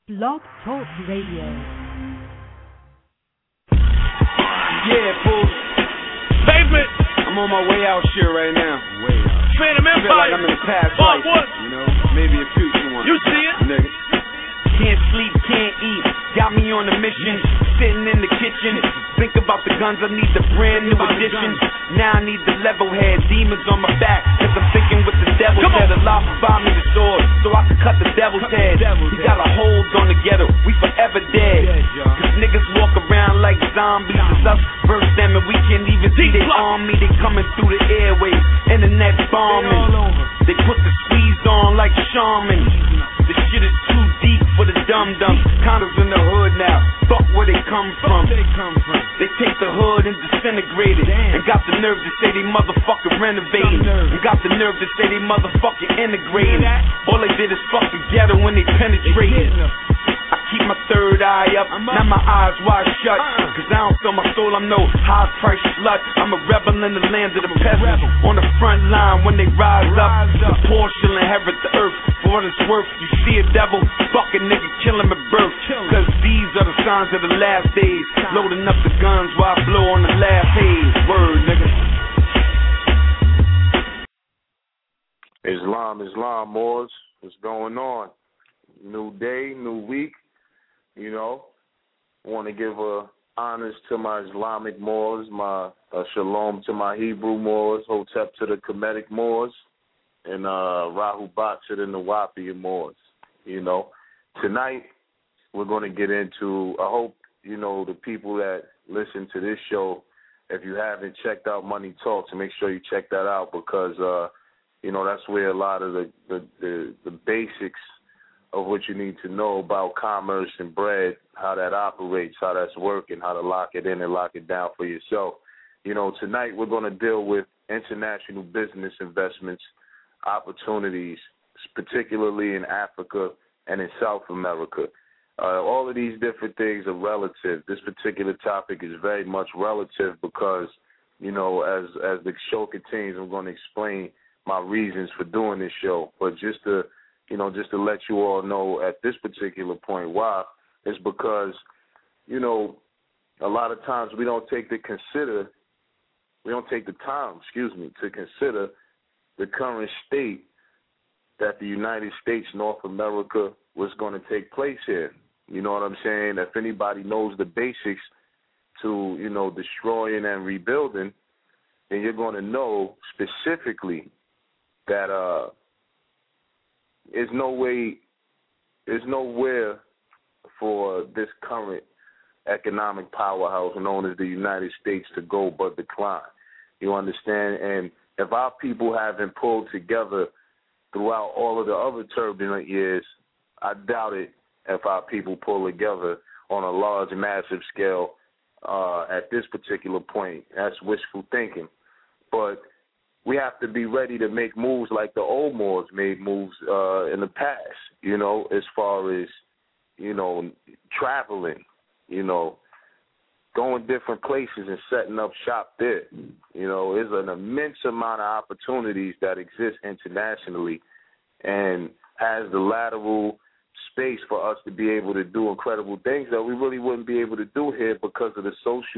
Blog Talk Radio. Yeah, fool. Favorite. I'm on my way out shit right now. Way out. Phantom Empire. Feel like I'm in the past life. You know, maybe a future one. You see it? Nigga. Can't sleep, can't eat. Got me on a mission. Sitting in the kitchen. Think about the guns, I need the brand new edition. Now I need the level head. Demons on my back. Cause I'm thinking with the devil said Allah provide me the sword. So I can cut the devil's head. He got a hold on the ghetto. We forever dead. Cause niggas walk around like zombies. It's us versus them and we can't even see their army. They coming through the airways. Internet bombing. They put the squeeze on like shaman. The shit is too deep for the dum-dums. Condos in the hood now. Fuck where they come from. They take the hood and disintegrate it. And got the nerve to say they motherfucking renovating. And got the nerve to say they motherfucking integrating. All they did is fuck the ghetto when they penetrated. I keep my third eye up, now my eyes wide shut. Cause I don't feel my soul, I'm no high-price slut. I'm a rebel in the land of the peasants. On the front line when they rise up. The poor shall inherit the earth. For what it's worth, you see a devil, fucking nigga kill him at birth. Cause these are the signs of the last days. Loading up the guns while I blow on the last haze. Word, nigga. Islam, Moors. What's going on? New day, new week. You know, I want to give honors to my Islamic Moors, my shalom to my Hebrew Moors, hotep to the Kemetic Moors, and Rahubat to the Nawapi Moors. You know, tonight we're going to get into, I hope, you know, the people that listen to this show, if you haven't checked out Money Talks, make sure you check that out because, you know, that's where a lot of the basics of what you need to know about commerce and bread, how that operates, how that's working, how to lock it in and lock it down for yourself. You know, tonight we're going to deal with international business investments, opportunities, particularly in Africa and in South America. All of these different things are relative. This particular topic is very much relative because, you know, as the show continues, I'm going to explain my reasons for doing this show. But just to let you all know at this particular point why, it's because, you know, a lot of times we don't take the time to consider the current state that the United States, North America, was going to take place here. You know what I'm saying? If anybody knows the basics to, you know, destroying and rebuilding, then you're going to know specifically that there's nowhere for this current economic powerhouse known as the United States to go but decline. You understand? And if our people haven't pulled together throughout all of the other turbulent years, I doubt it if our people pull together on a large, massive scale at this particular point. That's wishful thinking. But we have to be ready to make moves like the old Moors made moves in the past, you know, as far as, you know, traveling, you know, going different places and setting up shop there. You know, there's an immense amount of opportunities that exist internationally and has the lateral space for us to be able to do incredible things that we really wouldn't be able to do here because of the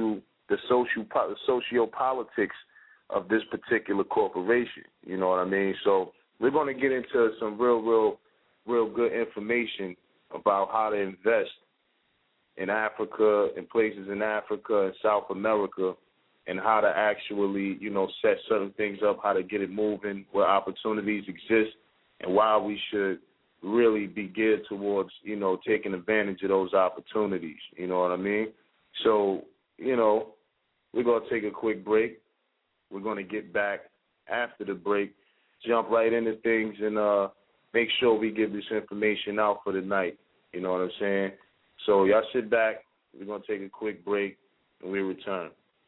socio-politics of this particular corporation. You know what I mean? So we're going to get into some real good information about how to invest in Africa, in places in Africa and South America, and how to actually, you know, set certain things up, how to get it moving, where opportunities exist, and why we should really be geared towards, you know, taking advantage of those opportunities. You know what I mean? So, you know, we're going to take a quick break. We're going to get back after the break, jump right into things, and make sure we get this information out for the night. You know what I'm saying? So y'all sit back. We're going to take a quick break, and we return.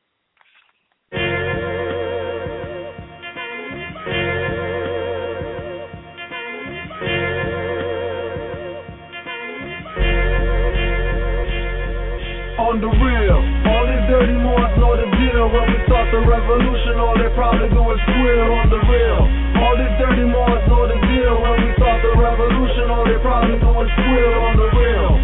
On the real, all these dirty Moors know the deal. When we start the revolution, all they probably do is squeal. On the real, all these dirty Moors know the deal. When we start the revolution, all they probably do is squeal. On the real.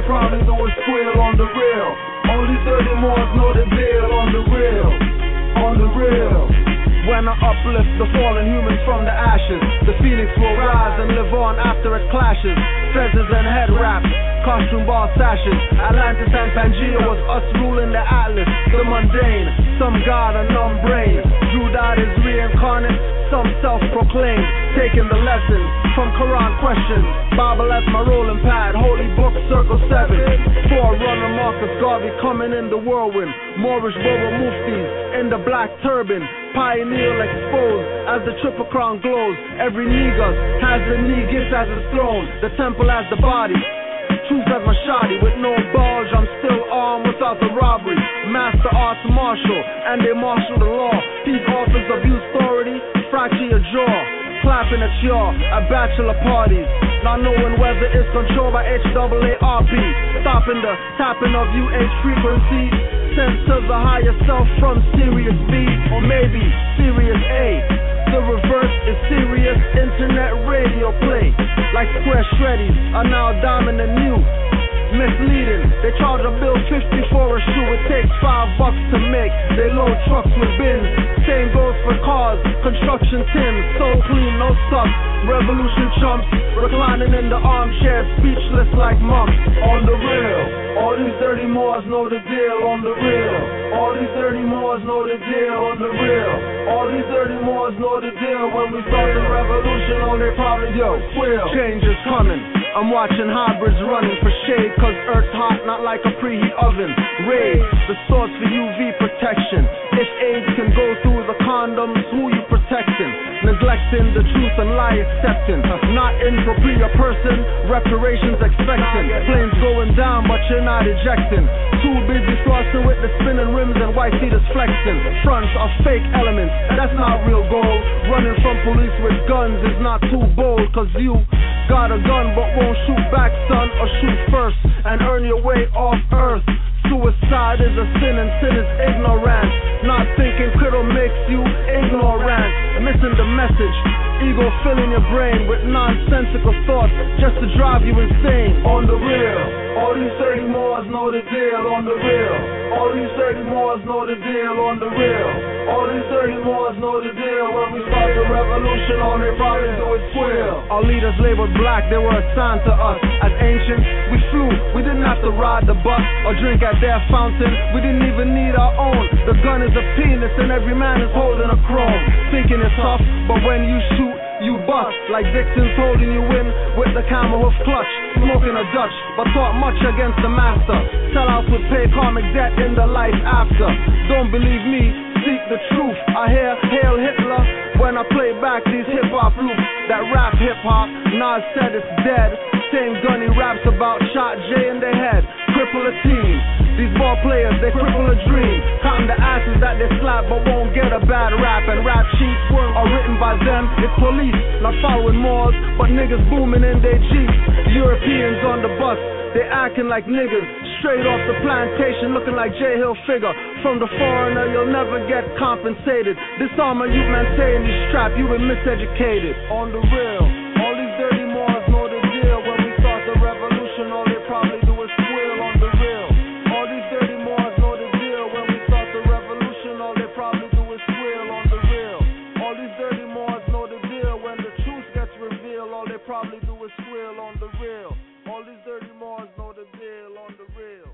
they probably do is squeal on the real. All these dirty Moors know the deal on the real. On the real. When I uplift the fallen humans from the ashes, the phoenix will rise and live on after it clashes. Feathers and head wraps, costume ball sashes. Atlantis and Pangea was us ruling the atlas. The mundane, some god and numb brain. Drew died is reincarnate, some self-proclaimed. Taking the lessons from Quran questions. Bible as my rolling pad, holy book circle 7. Forerunner Marcus Garvey coming in the whirlwind. Moorish Boba Muftis in the black turban. Pioneer exposed as the triple crown glows. Every Negus has the knee gift as his throne. The temple as the body. Truth as my shoddy. With no bulge, I'm still armed without the robbery. Master arts martial, and they marshal the law. Peak authors abuse authority, fracture your jaw. Clapping at y'all at bachelor parties. Not knowing whether it's controlled by HAARP. Stopping the tapping of UH frequency. Sent to the higher self from Sirius B, or maybe Sirius A. The reverse is serious internet radio play. Like square shreddies are now dominant new. Misleading, they charge a bill 50 for a shoe. It takes $5 to make. They load trucks with bins. Same goes for cars, construction Tims. So clean, no sucks. Revolution chumps, reclining in the armchair, speechless like monks. On the real, all these dirty Moors know the deal. On the real, all these dirty Moors know the deal. On the real, all these dirty Moors know the deal. When we start the revolution, oh they probably will. Change is coming. I'm watching hybrids running for shade, cause Earth's hot, not like a preheat oven. Raid the source for UV protection. If AIDS can go through the condoms, who you protecting? Neglecting the truth and lie accepting. Not impropriate person, reparations expecting. Planes going down, but you're not ejecting. Too busy flossing with the spinning rims and white feet is flexing. Fronts are fake elements, that's not real gold. Running from police with guns is not too bold, cause you got a gun but won't shoot back, son, or shoot first and earn your way off earth. Suicide is a sin and sin is ignorance. Not thinking critical makes you ignorant. Missing the message. Ego filling your brain with nonsensical thoughts just to drive you insane. On the real, all these dirty Moors know the deal. On the real, all these dirty Moors know the deal. On the real, all these dirty Moors know the deal. When we start the revolution, all they probably do is squeal. Our leaders labeled black, they were assigned to us. As ancients, we flew, we didn't have to ride the bus or drink at their fountain. We didn't even need our own. The gun is a penis and every man is holding a chrome. Thinking it's tough, but when you shoot, you bust. Like Dixon's holding you in with the camel hoof clutch. Smoking a Dutch, but taught much against the master. Sellouts would pay karmic debt in the life after. Don't believe me, seek the truth. I hear Hail Hitler when I play back these hip-hop loops. That rap hip-hop, Nas said it's dead. Same gun he raps about, shot J in the head. Cripple a team. These ball players, they cripple a dream. Counting the asses that they slap but won't get a bad rap. And rap sheets are written by them. It's police, not following Moors, but niggas booming in their Jeeps. Europeans on the bus, they acting like niggas. Straight off the plantation, looking like J Hill figure. From the foreigner, you'll never get compensated. Disarm a youth man saying he's strapped, you been miseducated. On the real, all these dirty Moors know the deal. When we start the revolution, all they probably do is squeal. On the real, all these dirty Moors know the deal. When we start the revolution, all they probably do is squeal. On the real, all these dirty Moors know the deal. When the truth gets revealed, all they probably do is squeal. On the real, all these dirty Moors know the deal. On the real.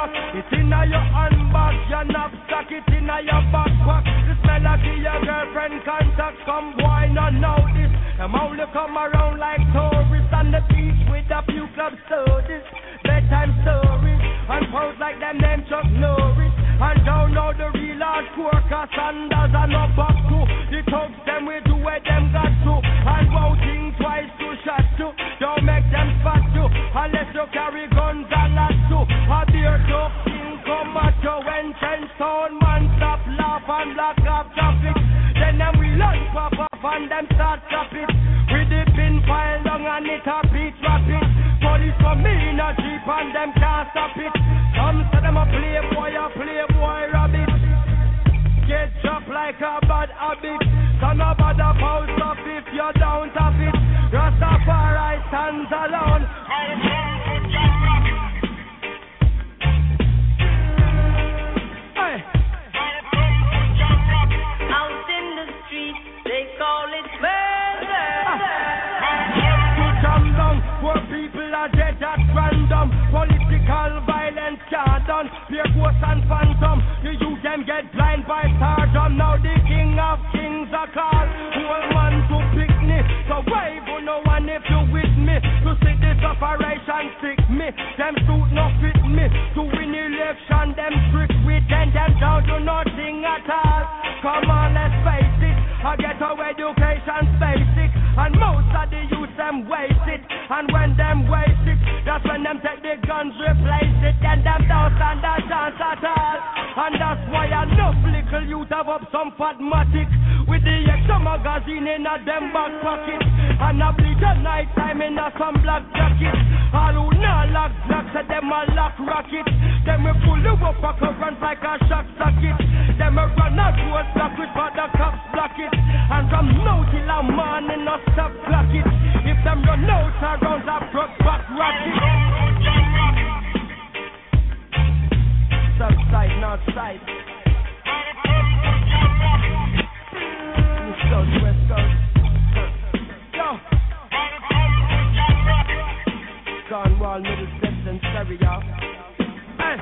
back. It's in your handbag, your knapsack, it's in your backpack. This melody your girlfriend contact. Come boy, not know this. Them only come around like tourists on the beach with a few club sodas, bedtime stories, and pose like them name Chuck Norris. And don't know the real hardcore, cause Sanders are not back to. The thugs them we do where them got to. And voting twice to shot to. Don't make them spot you, unless you carry guns and lots to. A beer top king come at you when 10 stone man stop laugh and block off traffic. Then them we lunch pop off and them start stop it. With the pin file long and it a beat rapid. Police come in a jeep and them can't stop it. Some say them a playboy rabbit. Get dropped like a bad habit. So no bother post up if you don't have it. Rastafari stands alone. Hey. Out in the street, they call it murder. To jam down, poor people are dead at random. Political violence can't done. Fear ghosts and phantom. The youth them get blind by stardom. Now the king of kings are called. Who man to pick me? So wave on no one if you with me. To see this operation sick me. Them suit no fit me. To win election, them trick with them down to nothing at all. Come on, let's face it. I get our education's basic. And most of the youth them waste it. And when them waste it, that's when them take the guns, replace it. Then them don't stand a chance at all. And that's why enough little youth have up some fatmatic. With the extra magazine in a them back pocket. And a bleach at night time in a some black jacket. All who not lock blocks at them a lock rocket. Them we pull you up a current like a shock socket. Them we run a road block with for the cops block it. And from now till a morning no stop block it. If them run out around a broke back rocket. South side, north side. East coast, west coast. Yo. Cornwall, Middlesex, and Surrey, y'all. Hey.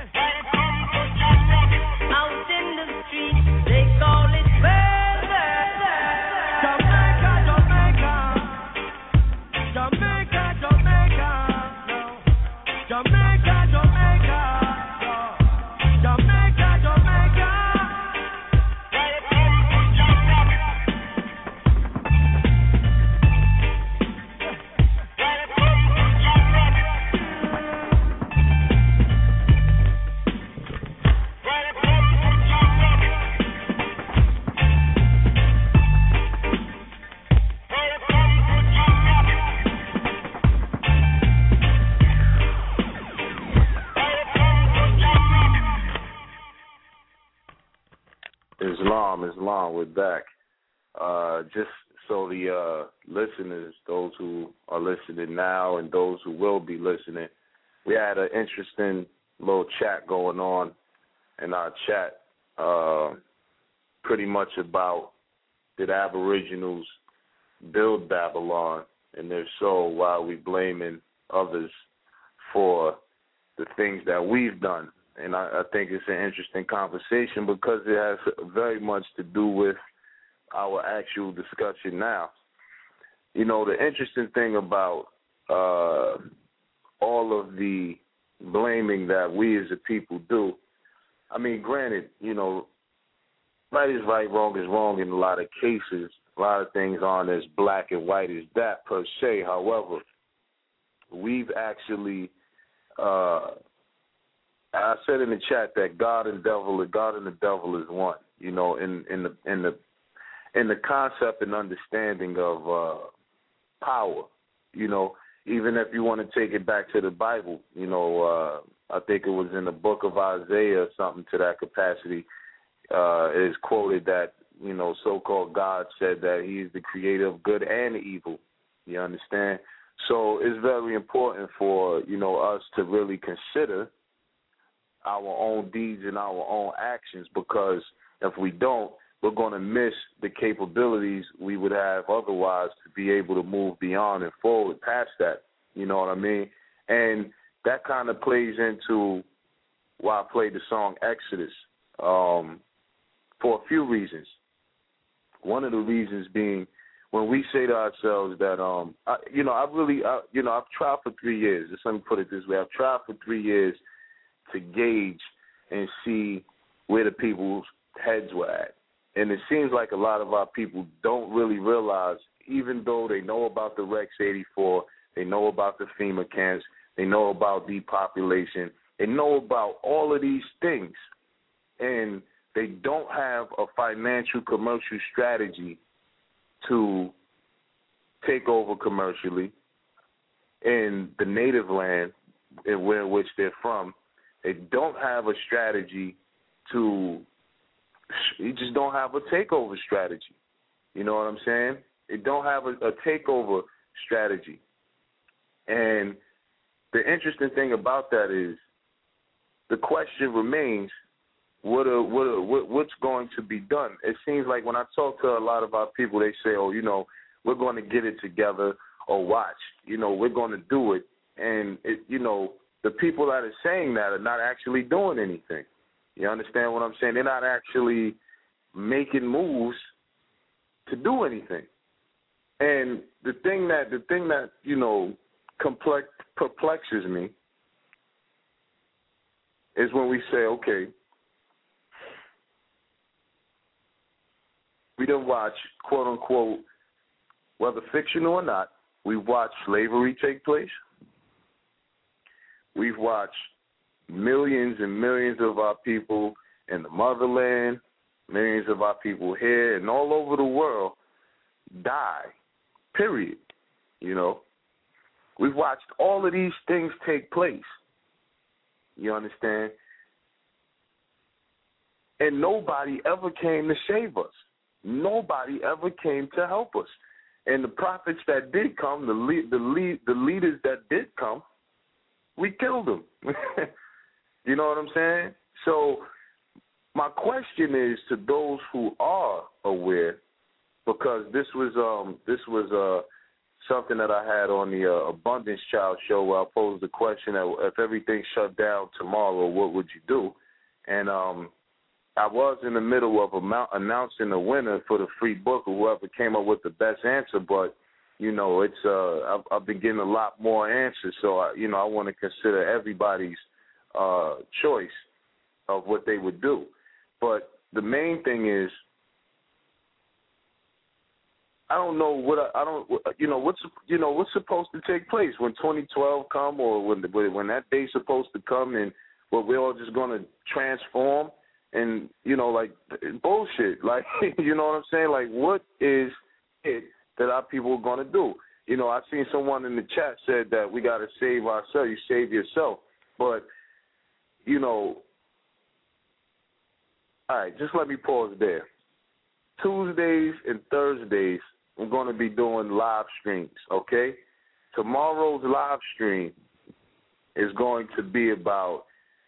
Out in the street, they call it murder. Jamaica, Jamaica. Jamaica, Jamaica. Jamaica, Jamaica. Jamaica, Jamaica. Islam, we're back. Just so the listeners, those who are listening now and those who will be listening, we had an interesting little chat going on in our chat, pretty much about did Aboriginals build Babylon, and if so, why are we blaming others for the things that we've done? And I think it's an interesting conversation because it has very much to do with our actual discussion now. You know, the interesting thing about all of the blaming that we as a people do, I mean, granted, you know, right is right, wrong is wrong in a lot of cases. A lot of things aren't as black and white as that per se. However, we've actually I said in the chat that God and the devil is one. You know, in the concept and understanding of power. You know, even if you want to take it back to the Bible, you know, I think it was in the book of Isaiah or something to that capacity. It is quoted that, you know, so-called God said that he is the creator of good and evil. You understand? So it's very important for, you know, us to really consider our own deeds and our own actions, because if we don't, we're going to miss the capabilities we would have otherwise to be able to move beyond and forward past that. You know what I mean? And that kind of plays into why I played the song Exodus for a few reasons. One of the reasons being when we say to ourselves that, I've tried for 3 years. Just let me put it this way. I've tried for 3 years to gauge and see where the people's heads were at. And it seems like a lot of our people don't really realize, even though they know about the Rex 84, they know about the FEMA camps, they know about depopulation, they know about all of these things, and they don't have a financial commercial strategy to take over commercially in the native land in which they're from. They don't have a strategy you just don't have a takeover strategy. You know what I'm saying? They don't have a takeover strategy. And the interesting thing about that is the question remains, what's going to be done? It seems like when I talk to a lot of our people, they say, we're going to get it together, or watch, we're going to do it. And, the people that are saying that are not actually doing anything. You understand what I'm saying? They're not actually making moves to do anything. And the thing that perplexes me is when we say, okay, we done watch, quote unquote, whether fictional or not, we've watched slavery take place. We've watched millions and millions of our people in the motherland, millions of our people here and all over the world die, period. We've watched all of these things take place. You understand? And nobody ever came to save us. Nobody ever came to help us. And the prophets that did come, the leaders that did come, we killed them. You know what I'm saying? So my question is to those who are aware, because this was something that I had on the Abundance Child show where I posed the question that if everything shut down tomorrow, what would you do? And I was in the middle of announcing the winner for the free book, or whoever came up with the best answer, but it's I've been getting a lot more answers, so I want to consider everybody's choice of what they would do. But the main thing is, I don't know what's supposed to take place when 2012 come, or when that day's supposed to come, and we're all just going to transform and like bullshit, like you know what I'm saying? Like, what is it that our people are going to do? I seen someone in the chat said that we got to save ourselves. You save yourself, but all right, just let me pause there. Tuesdays and Thursdays, we're going to be doing live streams, okay? Tomorrow's live stream is going to be about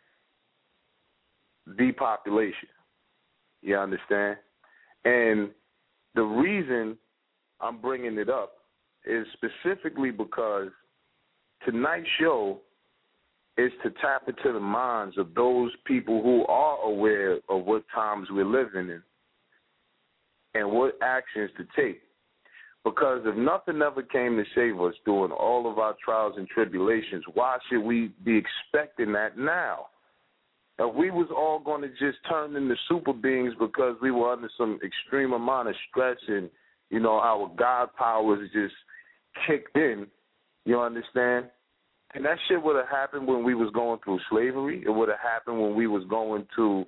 depopulation. You understand? And the reason I'm bringing it up is specifically because tonight's show is to tap into the minds of those people who are aware of what times we're living in and what actions to take. Because if nothing ever came to save us during all of our trials and tribulations, why should we be expecting that now? If we was all going to just turn into super beings because we were under some extreme amount of stress and, our God powers just kicked in, you understand? And that shit would have happened when we was going through slavery. It would have happened when we was going to,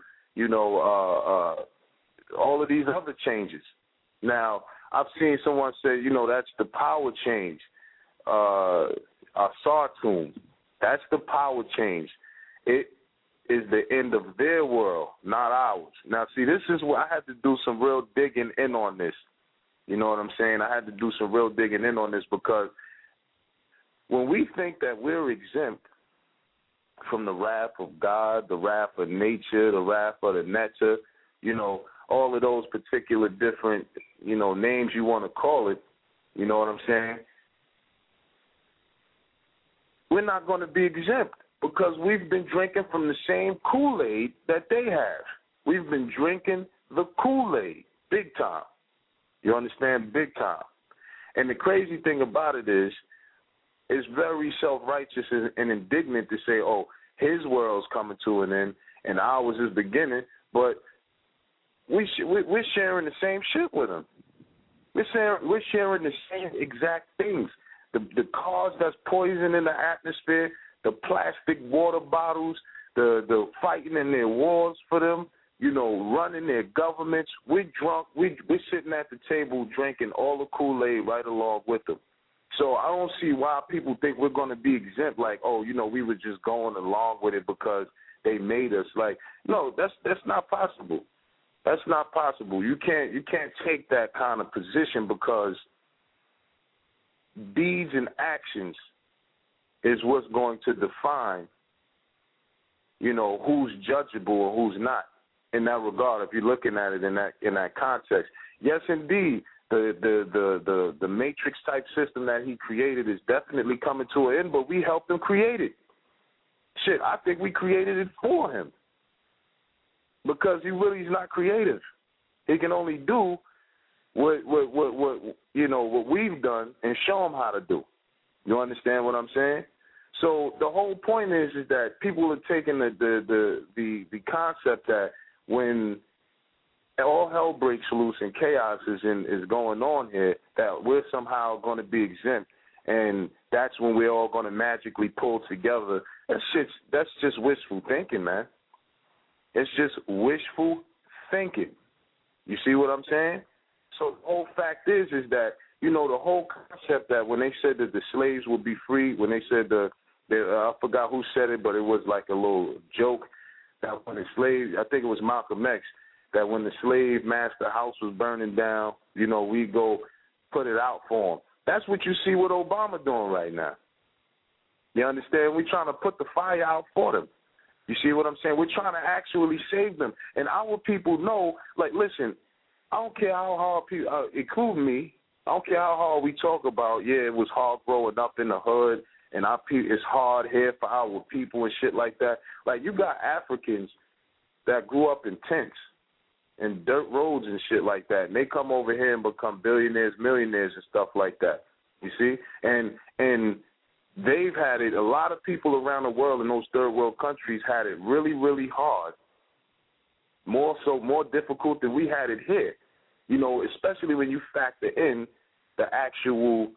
all of these other changes. Now, I've seen someone say, that's the power change. Sartoon, that's the power change. It is the end of their world, not ours. Now, see, this is where I had to do some real digging in on this. You know what I'm saying? I had to do some real digging in on this because when we think that we're exempt from the wrath of God, the wrath of nature, the wrath of the netter, all of those particular different, names you want to call it, you know what I'm saying? We're not going to be exempt. Because we've been drinking from the same Kool-Aid that they have. We've been drinking the Kool-Aid, big time. You understand? Big time. And the crazy thing about it is, it's very self-righteous and indignant to say, oh, his world's coming to an end and ours is beginning, but we're sharing the same shit with him. We're sharing the same exact things. The cars that's poison in the atmosphere, the plastic water bottles, the fighting in their wars for them, you know, running their governments. We're drunk. We're sitting at the table drinking all the Kool-Aid right along with them. So I don't see why people think we're going to be exempt, like, oh, you know, we were just going along with it because they made us. Like, no, that's not possible. That's not possible. You can't take that kind of position, because deeds and actions is what's going to define, you know, who's judgeable or who's not in that regard, if you're looking at it in that context. Yes, indeed, the matrix type system that he created is definitely coming to an end, but we helped him create it. Shit, I think we created it for him, because he really is not creative. He can only do what you know, what we've done and show him how to do. You understand what I'm saying? So the whole point is that people are taking the concept that when all hell breaks loose and chaos is going on here, that we're somehow going to be exempt, and that's when we're all going to magically pull together. That's just wishful thinking, man. It's just wishful thinking. You see what I'm saying? So the whole fact is that, you know, the whole concept that when they said that the slaves would be free, when they said I forgot who said it, but it was like a little joke, that when the slaves, I think it was Malcolm X, that when the slave master house was burning down, you know, we go put it out for him. That's what you see with Obama doing right now. You understand? We're trying to put the fire out for them. You see what I'm saying? We're trying to actually save them. And our people know, like, listen, I don't care how hard people, including me, I don't care how hard we talk about, yeah, it was hard growing up in the hood, and it's hard here for our people and shit like that. Like, you got Africans that grew up in tents and dirt roads and shit like that, and they come over here and become billionaires, millionaires and stuff like that. You see? And they've had it, a lot of people around the world in those third world countries had it really, really hard, more difficult than we had it here. You know, especially when you factor in the actual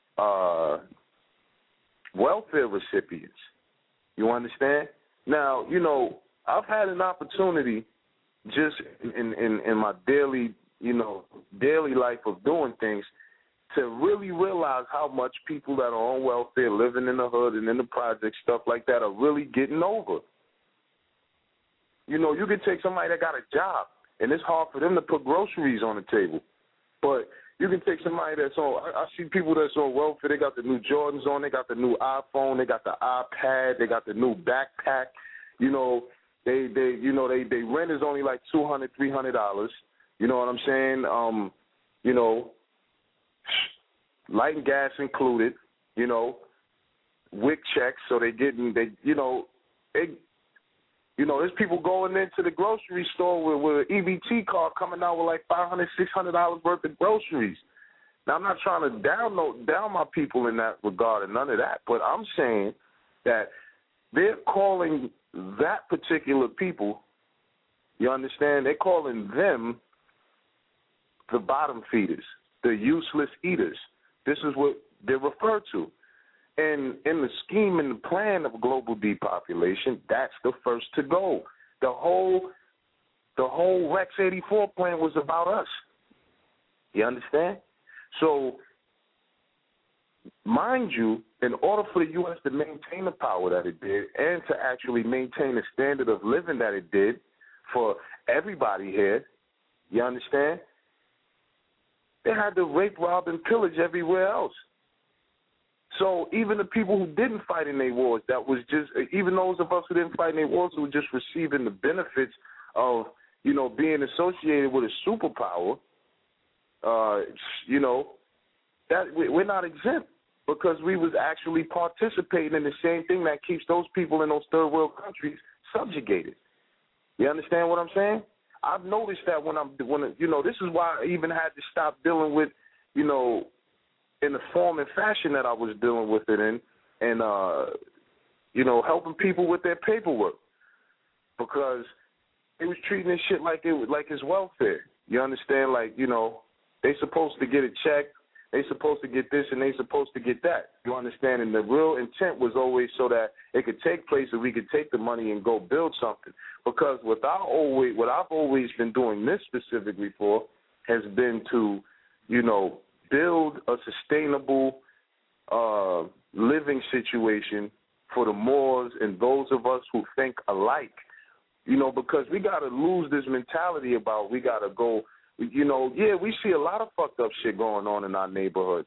welfare recipients. You understand? Now, you know, I've had an opportunity just in my daily life of doing things to really realize how much people that are on welfare, living in the hood and in the project, stuff like that, are really getting over. You know, you can take somebody that got a job, and it's hard for them to put groceries on the table. But you can take somebody that's on, I see people that's on welfare, they got the new Jordans on, they got the new iPhone, they got the iPad, they got the new backpack. You know, they rent is only like $200, $300. You know what I'm saying? You know, light and gas included, you know, WIC checks, so there's people going into the grocery store with an EBT card coming out with like $500, $600 worth of groceries. Now, I'm not trying to down my people in that regard and none of that, but I'm saying that they're calling that particular people, you understand, they're calling them the bottom feeders, the useless eaters. This is what they're referred to. And in the scheme and the plan of global depopulation, that's the first to go. The whole Rex 84 plan was about us. You understand? So, mind you, in order for the U.S. to maintain the power that it did and to actually maintain the standard of living that it did for everybody here, you understand? They had to rape, rob, and pillage everywhere else. So even the people who didn't fight in their wars, that was just, even those of us who didn't fight in their wars, who were just receiving the benefits of, you know, being associated with a superpower, you know, that we're not exempt. because we was actually participating in the same thing that keeps those people in those third world countries subjugated. You understand what I'm saying? I've noticed that when this is why I even had to stop dealing with, in the form and fashion that I was dealing with it in, and helping people with their paperwork, because they was treating this shit like it's welfare. You understand? Like, they supposed to get a check, they supposed to get this, and they supposed to get that. You understand? And the real intent was always so that it could take place and we could take the money and go build something. Because what I've always been doing this specifically for has been to, build a sustainable living situation for the Moors and those of us who think alike. Because we got to lose this mentality about we got to go. We see a lot of fucked up shit going on in our neighborhoods,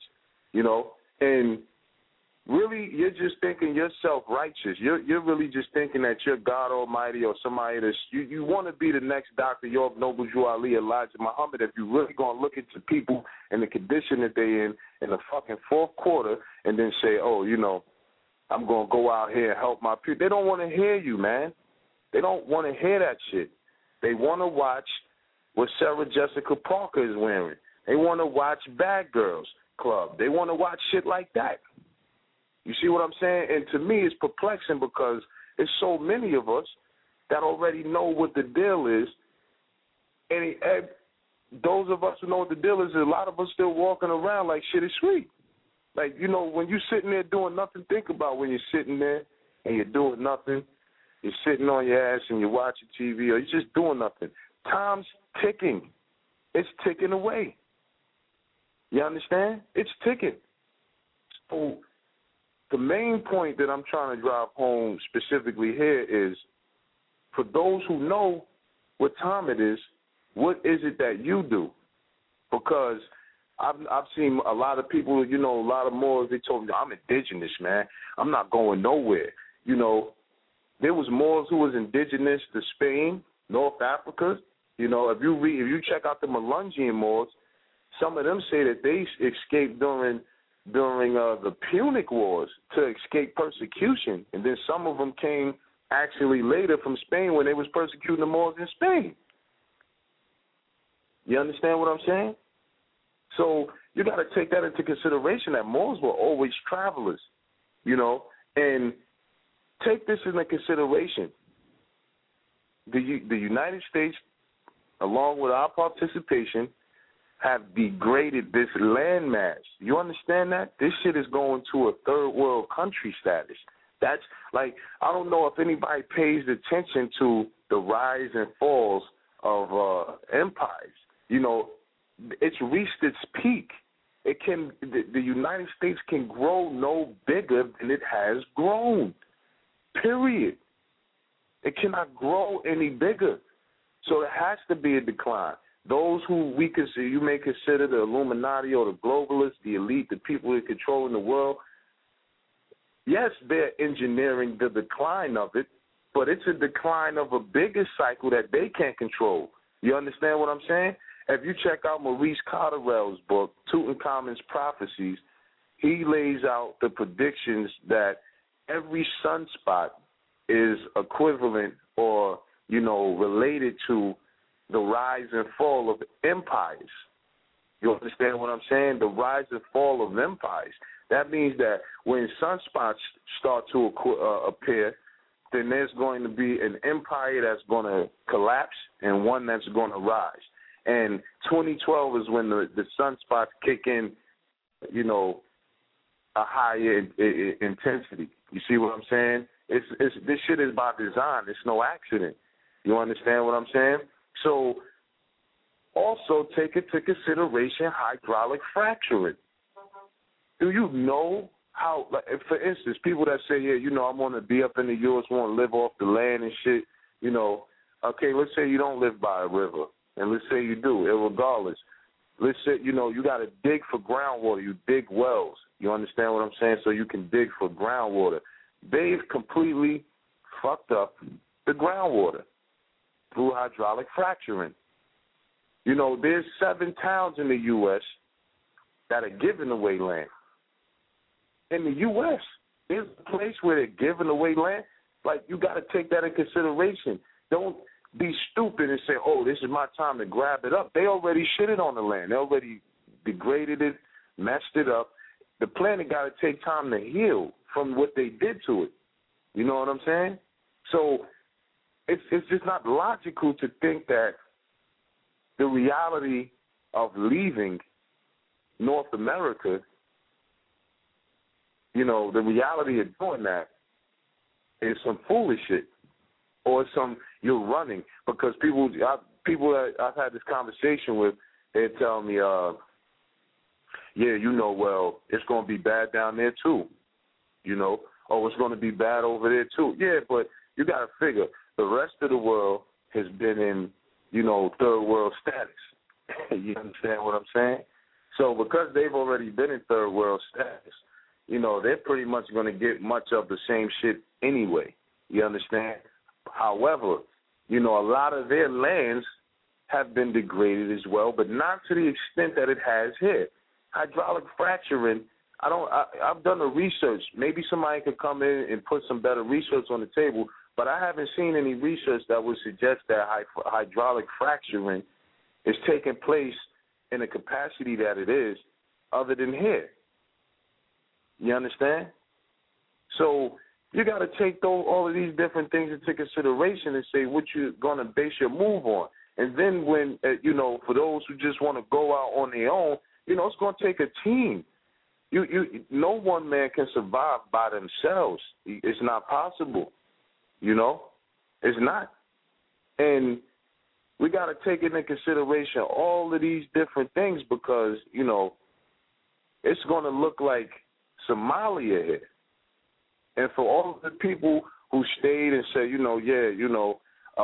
and really you're just thinking you're self-righteous. You're really just thinking that you're God Almighty or somebody that's, you want to be the next Dr. York, Noble Drew Ali, Elijah Muhammad. If you're really going to look into people and the condition that they're in the fucking fourth quarter and then say, I'm going to go out here and help my people. They don't want to hear you, man. They don't want to hear that shit. They want to watch what Sarah Jessica Parker is wearing. They want to watch Bad Girls Club. They want to watch shit like that. You see what I'm saying? And to me, it's perplexing because there's so many of us that already know what the deal is. And those of us who know what the deal is, a lot of us still walking around like shit is sweet. Like, when you're sitting there doing nothing, think about when you're sitting there and you're doing nothing. You're sitting on your ass and you're watching TV or you're just doing nothing. Time's ticking. It's ticking away. You understand? It's ticking. So the main point that I'm trying to drive home specifically here is, for those who know what time it is, what is it that you do? Because I've seen a lot of people, a lot of Moors, they told me, I'm indigenous, man. I'm not going nowhere. There was Moors who was indigenous to Spain, North Africa. If you check out the Melungeon Moors, some of them say that they escaped during the Punic Wars to escape persecution, and then some of them came actually later from Spain when they was persecuting the Moors in Spain. You understand what I'm saying? So you got to take that into consideration, that Moors were always travelers, and take this into consideration. The United States, along with our participation, have degraded this landmass. You understand that? This shit is going to a third world country status. That's like, I don't know if anybody pays attention to the rise and falls of empires. It's reached its peak. The United States can grow no bigger than it has grown. Period. It cannot grow any bigger. So there has to be a decline. Those who you may consider the Illuminati or the globalists, the elite, the people who are controlling the world, yes, they're engineering the decline of it, but it's a decline of a bigger cycle that they can't control. You understand what I'm saying? If you check out Maurice Cotterell's book, Tutankhamun's Prophecies, he lays out the predictions that every sunspot is equivalent or, related to the rise and fall of empires. You understand what I'm saying? The rise and fall of empires. That means that when sunspots start to appear, then there's going to be an empire that's going to collapse and one that's going to rise. And 2012 is when the sunspots kick in, a higher intensity. You see what I'm saying? This shit is by design. It's no accident. You understand what I'm saying? So also take into consideration hydraulic fracturing. Do you know how, like, for instance, people that say, I want to be up in the U.S., want to live off the land and shit, okay, let's say you don't live by a river, and let's say you do, irregardless. Let's say, you got to dig for groundwater. You dig wells. You understand what I'm saying? So you can dig for groundwater. They've completely fucked up the groundwater through hydraulic fracturing. There's 7 towns in the U.S. that are giving away land. in the U.S. There's a place where they're giving away land. Like, you got to take that in consideration. Don't be stupid and say, oh, this is my time to grab it up. They already shitted on the land. They already degraded it, messed it up. The planet got to take time to heal from what they did to it. You know what I'm saying? So it's just not logical to think that the reality of leaving North America, you know, the reality of doing that is some foolish shit, or some you're running. Because people that I've had this conversation with, they tell me, yeah, you know, well, it's going to be bad down there too. You know, oh, it's going to be bad over there too. Yeah, but you got to figure the rest of the world has been in, you know, third world status. You understand what I'm saying? So because they've already been in third world status, you know, they're pretty much going to get much of the same shit anyway. You understand? However, you know, a lot of their lands have been degraded as well, but not to the extent that it has here. Hydraulic fracturing, I've done the research. Maybe somebody could come in and put some better research on the table, but I haven't seen any research that would suggest that hydraulic fracturing is taking place in the capacity that it is other than here. You understand? So you got to take all of these different things into consideration and say what you're going to base your move on. And then when, you know, for those who just want to go out on their own, you know, it's going to take a team. No one man can survive by themselves. It's not possible. You know? It's not. And we got to take into consideration all of these different things because, you know, it's going to look like Somalia here. And for all of the people who stayed and said, you know, yeah, you know,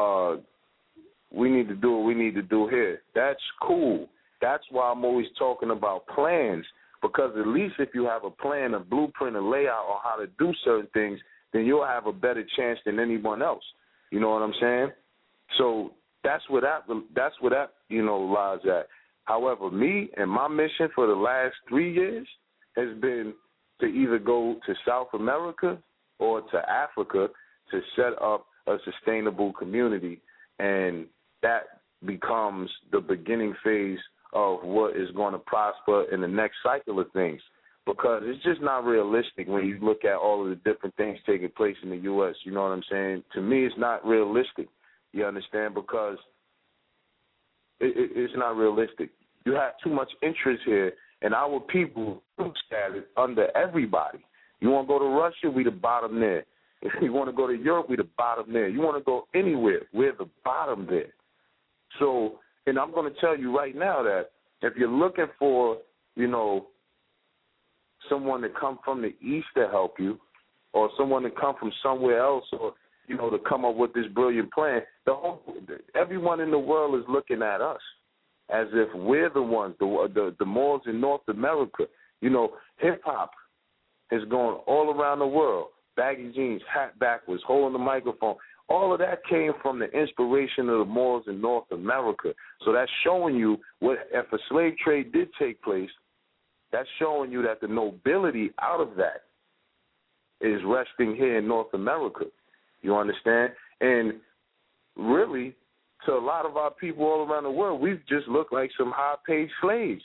we need to do what we need to do here, that's cool. That's why I'm always talking about plans, because at least if you have a plan, a blueprint, a layout on how to do certain things, then you'll have a better chance than anyone else. You know what I'm saying? So that's where that you know, lies at. However, me and my mission for the last 3 years has been to either go to South America or to Africa to set up a sustainable community, and that becomes the beginning phase of what is going to prosper in the next cycle of things, because it's just not realistic when you look at all of the different things taking place in the U.S., you know what I'm saying? To me, it's not realistic, you understand, because it's not realistic. You have too much interest here, and our people are scattered under everybody. You want to go to Russia, we the bottom there. If you want to go to Europe, we the bottom there. You want to go anywhere, we're the bottom there. So, and I'm going to tell you right now that if you're looking for, you know, someone to come from the East to help you, or someone to come from somewhere else, or, you know, to come up with this brilliant plan, everyone in the world is looking at us as if we're the ones, the Moors in North America. You know, hip-hop has gone all around the world. Baggy jeans, hat backwards, holding the microphone. All of that came from the inspiration of the Moors in North America. So that's showing you if a slave trade did take place, that's showing you that the nobility out of that is resting here in North America. You understand? And really, to a lot of our people all around the world, we just look like some high-paid slaves,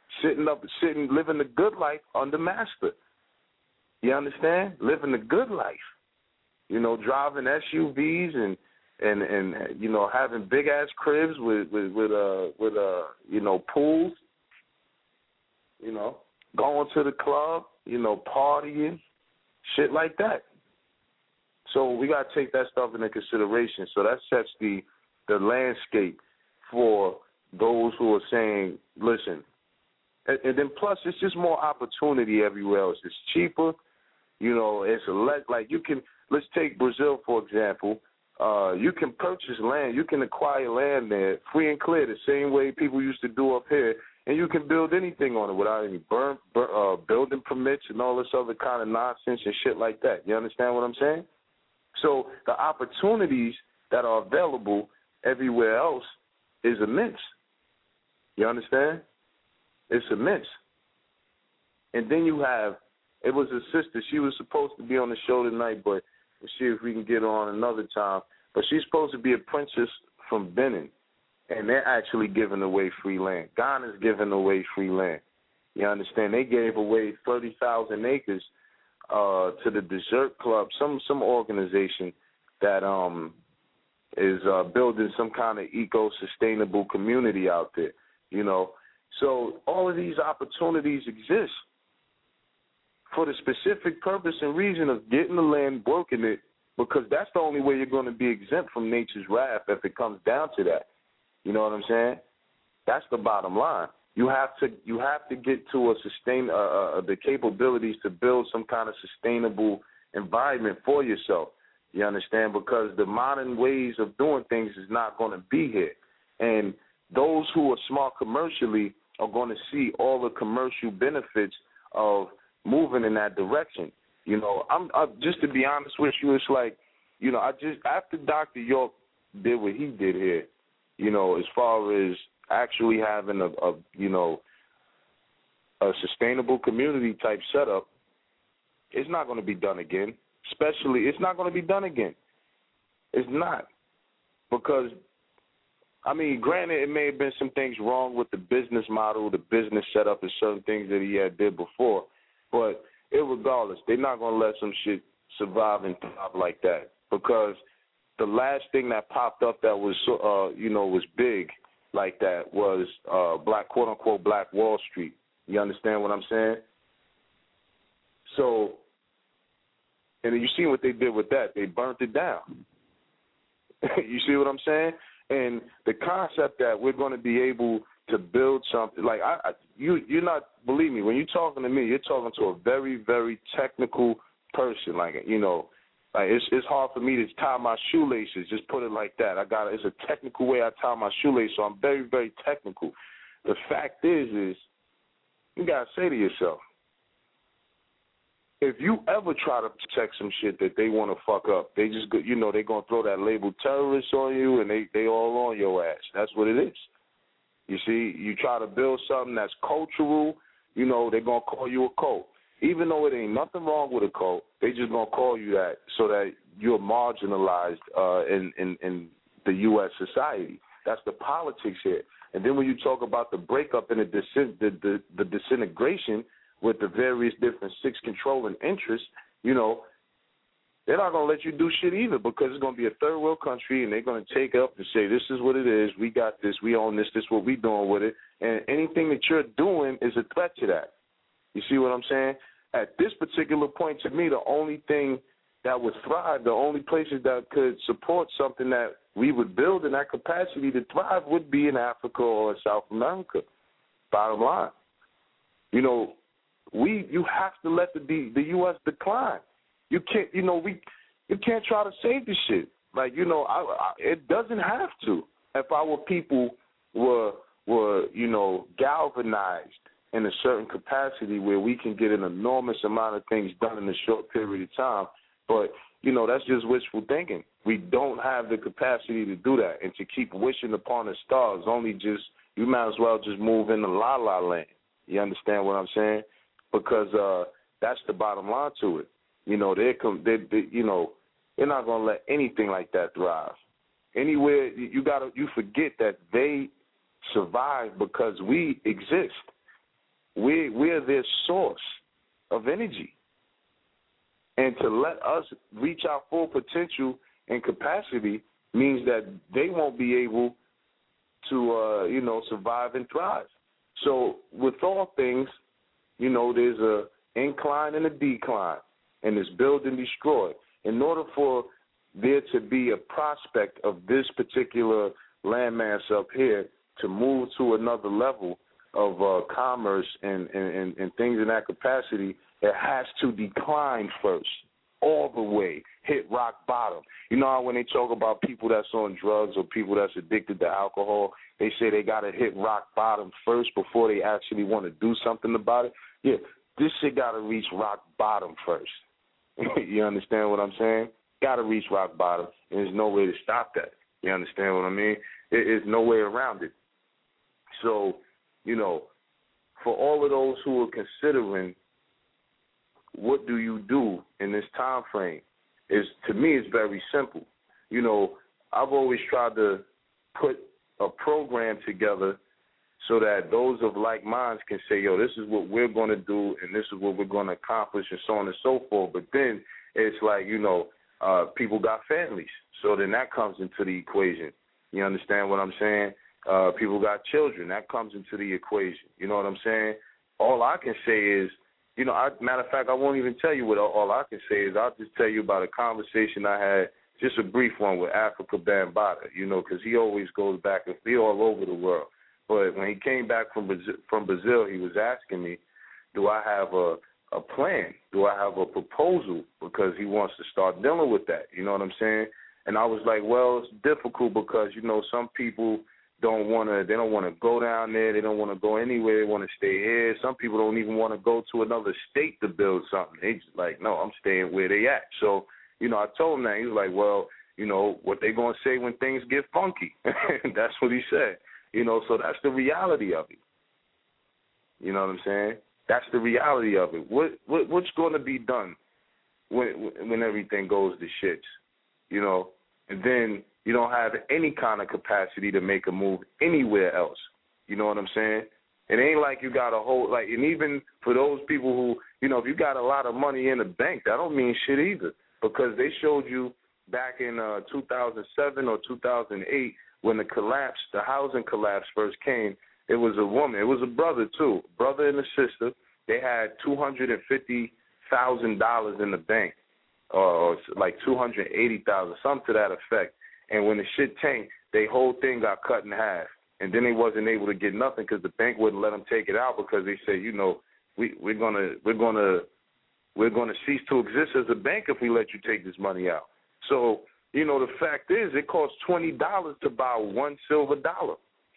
living the good life under master. You understand? Living the good life. You know, driving SUVs and you know, having big ass cribs with you know, pools. You know, going to the club. You know, partying, shit like that. So we gotta take that stuff into consideration. So that sets the landscape for those who are saying, listen. And then plus, it's just more opportunity everywhere else. It's cheaper. You know, it's like you can. Let's take Brazil, for example. You can purchase land. You can acquire land there free and clear, the same way people used to do up here, and you can build anything on it without any building permits and all this other kind of nonsense and shit like that. You understand what I'm saying? So the opportunities that are available everywhere else is immense. You understand? It's immense. And then you have It was a sister. She was supposed to be on the show tonight, but we'll see if we can get her on another time. But she's supposed to be a princess from Benin, and they're actually giving away free land. Ghana's giving away free land. You understand? They gave away 30,000 acres to the Desert Club, some organization that is building some kind of eco-sustainable community out there, you know. So all of these opportunities exist for the specific purpose and reason of getting the land, working it, because that's the only way you're going to be exempt from nature's wrath if it comes down to that. You know what I'm saying? That's the bottom line. You have to get to the capabilities to build some kind of sustainable environment for yourself. You understand? Because the modern ways of doing things is not going to be here. And those who are smart commercially are going to see all the commercial benefits of moving in that direction. You know, I'm just to be honest with you, it's like, you know, after Dr. York did what he did here, you know, as far as actually having a sustainable community type setup, it's not going to be done again. Especially, it's not going to be done again. It's not. Because, I mean, granted, it may have been some things wrong with the business model, the business setup, and certain things that he had did before. But irregardless, they're not going to let some shit survive and thrive like that. Because the last thing that popped up that was, was big like that was black, quote unquote, Black Wall Street. You understand what I'm saying? So, and you see what they did with that. They burnt it down. You see what I'm saying? And the concept that we're going to be able to build something, like you're not, believe me, when you're talking to me, you're talking to a very, very technical person. Like, you know, like it's hard for me to tie my shoelaces, just put it like that. It's a technical way I tie my shoelaces, so I'm very, very technical. The fact is you got to say to yourself, if you ever try to protect some shit that they want to fuck up, they just go, they're going to throw that label terrorist on you, and they all on your ass. That's what it is. You see, you try to build something that's cultural, they're going to call you a cult. Even though it ain't nothing wrong with a cult, they just going to call you that so that you're marginalized in the U.S. society. That's the politics here. And then when you talk about the breakup and the disintegration with the various different six controlling interests, they're not going to let you do shit either, because it's going to be a third world country, and they're going to take up and say, this is what it is, we got this, we own this, this is what we doing with it, and anything that you're doing is a threat to that. You see what I'm saying? At this particular point, to me, the only thing that would thrive, the only places that could support something that we would build in that capacity to thrive would be in Africa or South America, bottom line. You have to let the U.S. decline. You can't, you can't try to save this shit. Like, it doesn't have to. If our people were galvanized in a certain capacity where we can get an enormous amount of things done in a short period of time, but that's just wishful thinking. We don't have the capacity to do that, and to keep wishing upon the stars. You might as well just move into La La Land. You understand what I'm saying? Because that's the bottom line to it. They're not going to let anything like that thrive. Anywhere you forget that they survive because we exist. We're their source of energy. And to let us reach our full potential and capacity means that they won't be able to, survive and thrive. So with all things, there's a incline and a decline, and it's build and destroy. In order for there to be a prospect of this particular landmass up here to move to another level of commerce and things in that capacity, it has to decline first, all the way, hit rock bottom. You know how when they talk about people that's on drugs or people that's addicted to alcohol, they say they got to hit rock bottom first before they actually want to do something about it? Yeah, this shit got to reach rock bottom first. You understand what I'm saying? Got to reach rock bottom, and there's no way to stop that. You understand what I mean? There's no way around it. So, for all of those who are considering what do you do in this time frame? To me, it's very simple. You know, I've always tried to put a program together so that those of like minds can say, yo, this is what we're going to do and this is what we're going to accomplish and so on and so forth. But then it's like, you know, people got families. So then that comes into the equation. You understand what I'm saying? People got children. That comes into the equation. You know what I'm saying? All I can say is, you know, matter of fact, I won't even tell you what all I can say is I'll just tell you about a conversation I had, just a brief one with Africa Bambaataa, you know, because he always goes back and forth all over the world. But when he came back from Brazil, he was asking me, do I have a plan? Do I have a proposal? Because he wants to start dealing with that. You know what I'm saying? And I was like, well, it's difficult because, you know, some people don't want to go down there. They don't want to go anywhere. They want to stay here. Some people don't even want to go to another state to build something. They just like, no, I'm staying where they at. So, you know, I told him that. He was like, well, you know, what they going to say when things get funky. That's what he said. You know, so that's the reality of it. You know what I'm saying? That's the reality of it. What's going to be done when everything goes to shits? You know, and then you don't have any kind of capacity to make a move anywhere else. You know what I'm saying? It ain't like you got a whole, like, and even for those people who, you know, if you got a lot of money in the bank, that don't mean shit either, because they showed you back in 2007 or 2008 when the housing collapse first came, it was a woman, it was a brother too, brother and a sister. They had $250,000 in the bank, or like $280,000, something to that effect. And when the shit tanked, their whole thing got cut in half. And then they wasn't able to get nothing because the bank wouldn't let them take it out because they said, you know, we're gonna cease to exist as a bank if we let you take this money out. So, you know, the fact is it costs $20 to buy one silver dollar.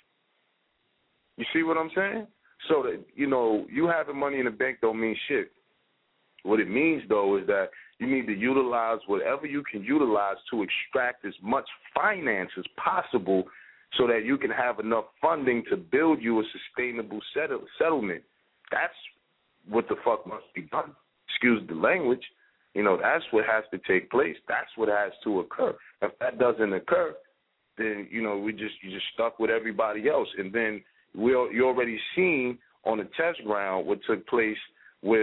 You see what I'm saying? So that, you know, you having money in the bank don't mean shit. What it means, though, is that you need to utilize whatever you can utilize to extract as much finance as possible so that you can have enough funding to build you a sustainable settlement. That's what the fuck must be done. Excuse the language. You know, that's what has to take place. That's what has to occur. If that doesn't occur, then, you know, you're just stuck with everybody else. And then you already seen on the test ground what took place with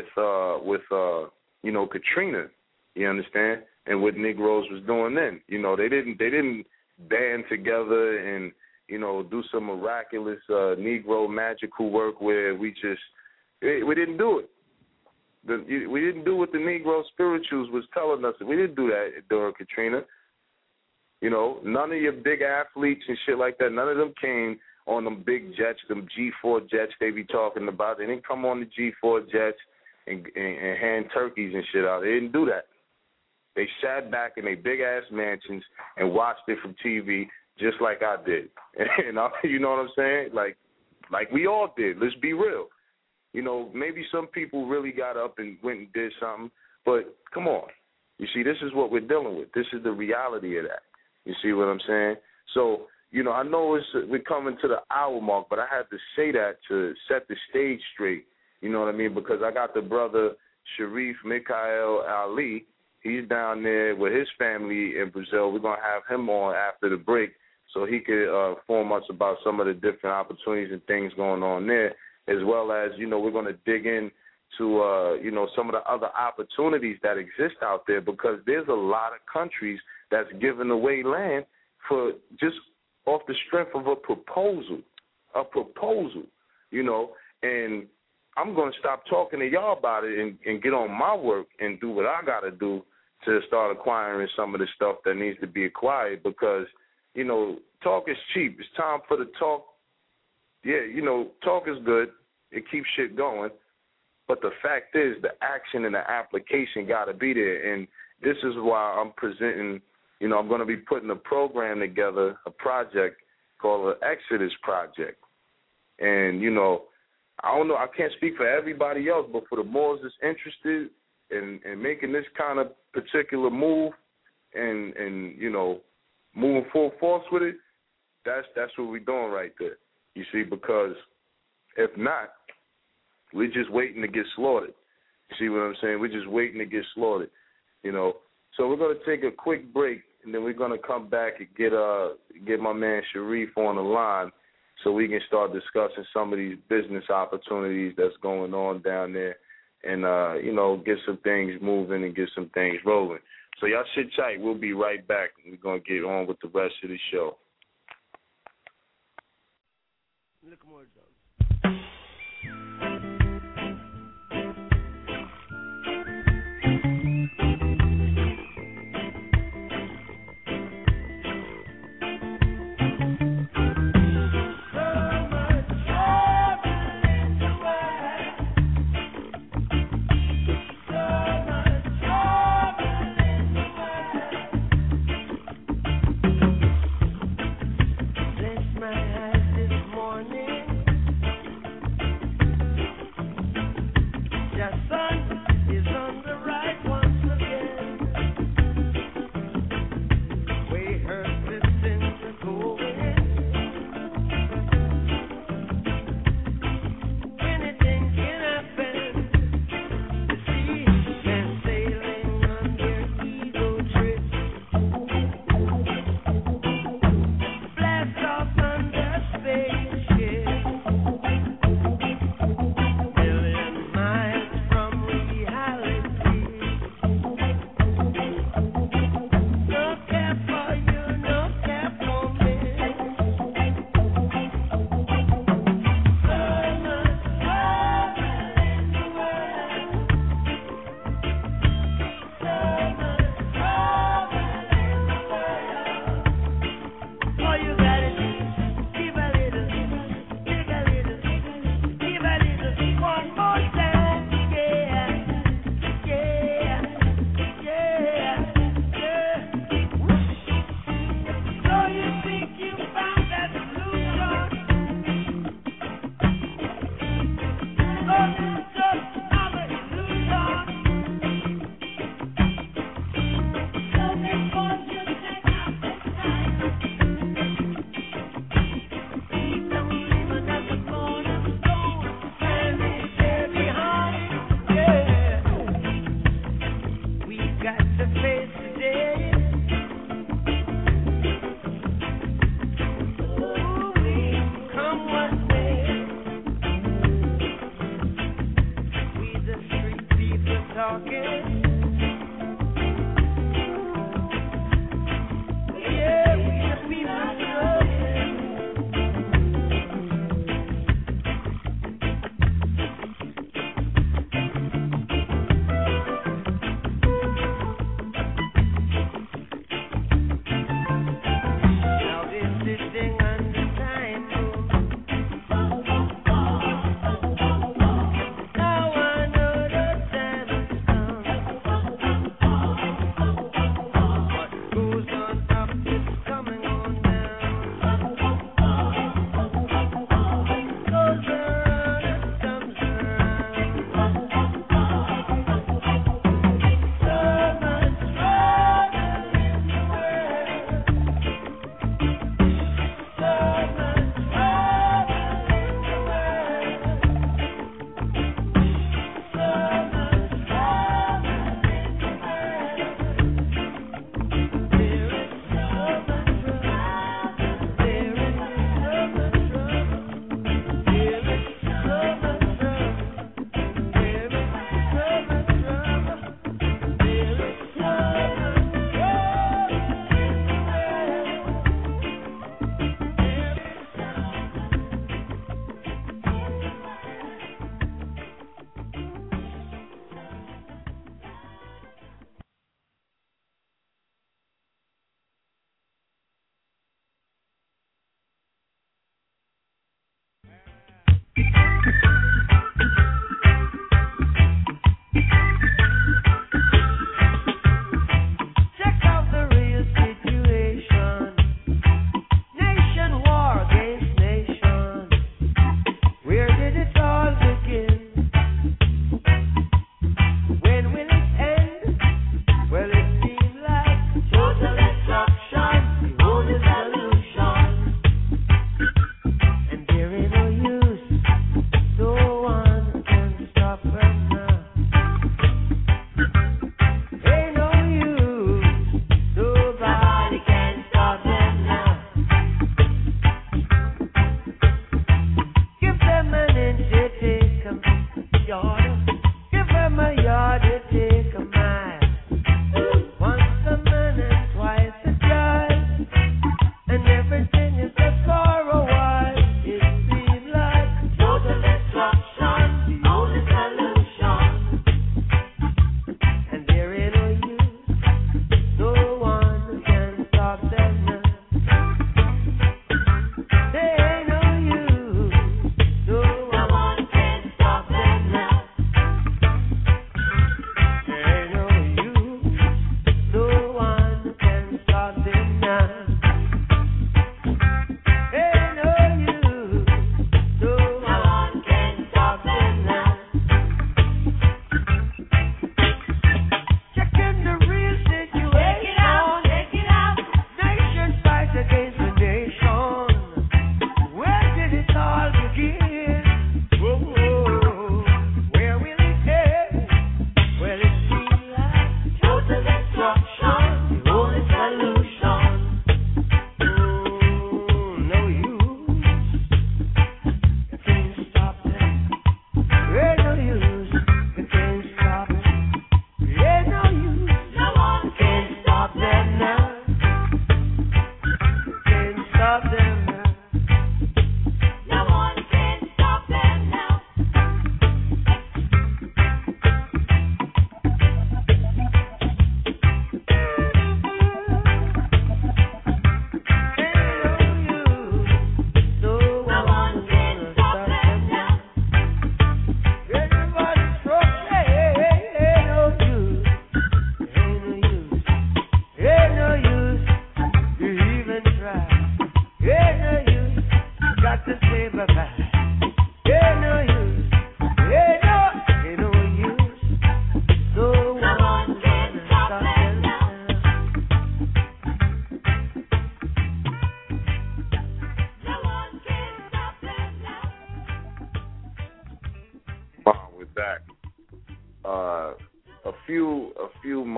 you know, Katrina. You understand? And what Negroes was doing then. You know, they didn't band together and, you know, do some miraculous Negro magical work where we didn't do it. We didn't do what the Negro spirituals was telling us. We didn't do that during Katrina. You know, none of your big athletes and shit like that, none of them came on them big jets, them G4 jets they be talking about. They didn't come on the G4 jets and hand turkeys and shit out. They didn't do that. They sat back in their big-ass mansions and watched it from TV just like I did. And you know what I'm saying? Like we all did. Let's be real. You know, maybe some people really got up and went and did something, but come on. You see, this is what we're dealing with. This is the reality of that. You see what I'm saying? So, you know, I know we're coming to the hour mark, but I had to say that to set the stage straight. You know what I mean? Because I got the brother Sharif Mikael Ali. He's down there with his family in Brazil. We're going to have him on after the break so he could inform us about some of the different opportunities and things going on there, as well as, you know, we're going to dig into, you know, some of the other opportunities that exist out there, because there's a lot of countries that's giving away land for just off the strength of a proposal, you know, and I'm going to stop talking to y'all about it and get on my work and do what I got to do to start acquiring some of the stuff that needs to be acquired, because, you know, talk is cheap. It's time for the talk. Yeah, you know, talk is good. It keeps shit going. But the fact is the action and the application got to be there. And this is why I'm presenting, you know, I'm going to be putting a program together, a project called the Exodus Project. And, you know, I don't know, I can't speak for everybody else, but for the Moors that's interested in making this kind of particular move and you know, moving full force with it, that's what we're doing right there. You see, because if not, we're just waiting to get slaughtered. See what I'm saying? We're just waiting to get slaughtered, you know. So we're going to take a quick break, and then we're going to come back and get my man Sharif on the line so we can start discussing some of these business opportunities that's going on down there and, you know, get some things moving and get some things rolling. So y'all sit tight. We'll be right back. We're going to get on with the rest of the show.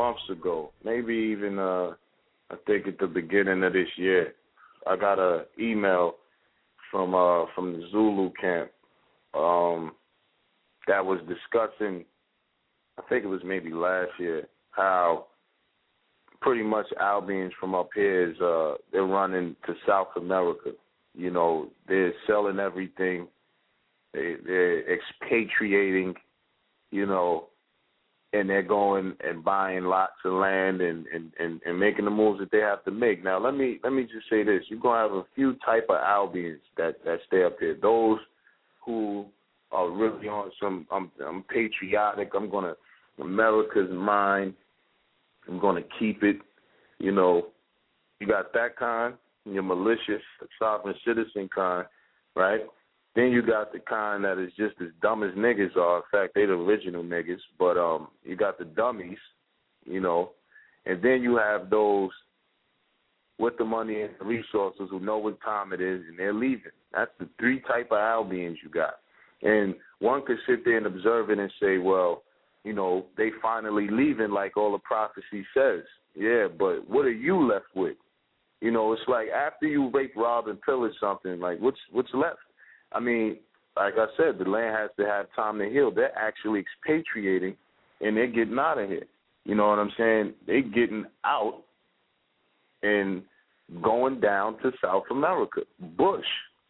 months ago, maybe even I think at the beginning of this year, I got an email from the Zulu camp that was discussing, I think it was maybe last year, how pretty much Albions from up here is they're running to South America. You know, they're selling everything. They're expatriating, you know, and they're going and buying lots of land and making the moves that they have to make. Now, let me just say this. You're going to have a few type of Albions that stay up here. Those who are really on some, I'm patriotic. I'm going to, America's mine. I'm going to keep it. You know, you got that kind, your malicious, sovereign citizen kind, right? Then you got the kind that is just as dumb as niggas are. In fact, they the original niggas. But you got the dummies, you know. And then you have those with the money and the resources who know what time it is and they're leaving. That's the three type of Albions you got. And one could sit there and observe it and say, well, you know, they finally leaving like all the prophecy says. Yeah, but what are you left with? You know, it's like after you rape, rob, and pillage something, like what's left? I mean, like I said, the land has to have time to heal. They're actually expatriating, and they're getting out of here. You know what I'm saying? They're getting out and going down to South America. Bush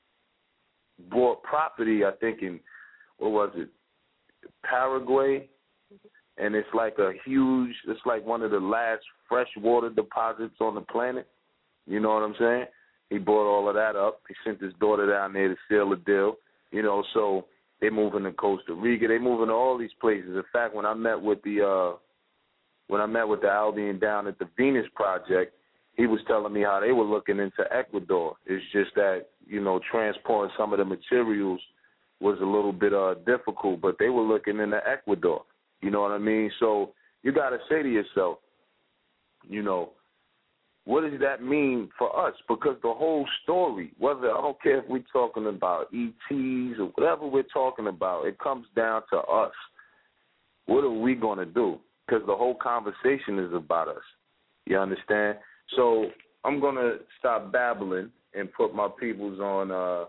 bought property, I think, in, what was it, Paraguay, and it's like it's like one of the last freshwater deposits on the planet. You know what I'm saying? He bought all of that up. He sent his daughter down there to seal a deal. You know, so they're moving to Costa Rica. They're moving to all these places. In fact, when I met with the Albion down at the Venus Project, he was telling me how they were looking into Ecuador. It's just that, you know, transporting some of the materials was a little bit difficult, but they were looking into Ecuador. You know what I mean? So you got to say to yourself, you know, what does that mean for us? Because the whole story, whether, I don't care if we're talking about ETs or whatever we're talking about, it comes down to us. What are we going to do? Because the whole conversation is about us. You understand? So I'm going to stop babbling and put my peoples on,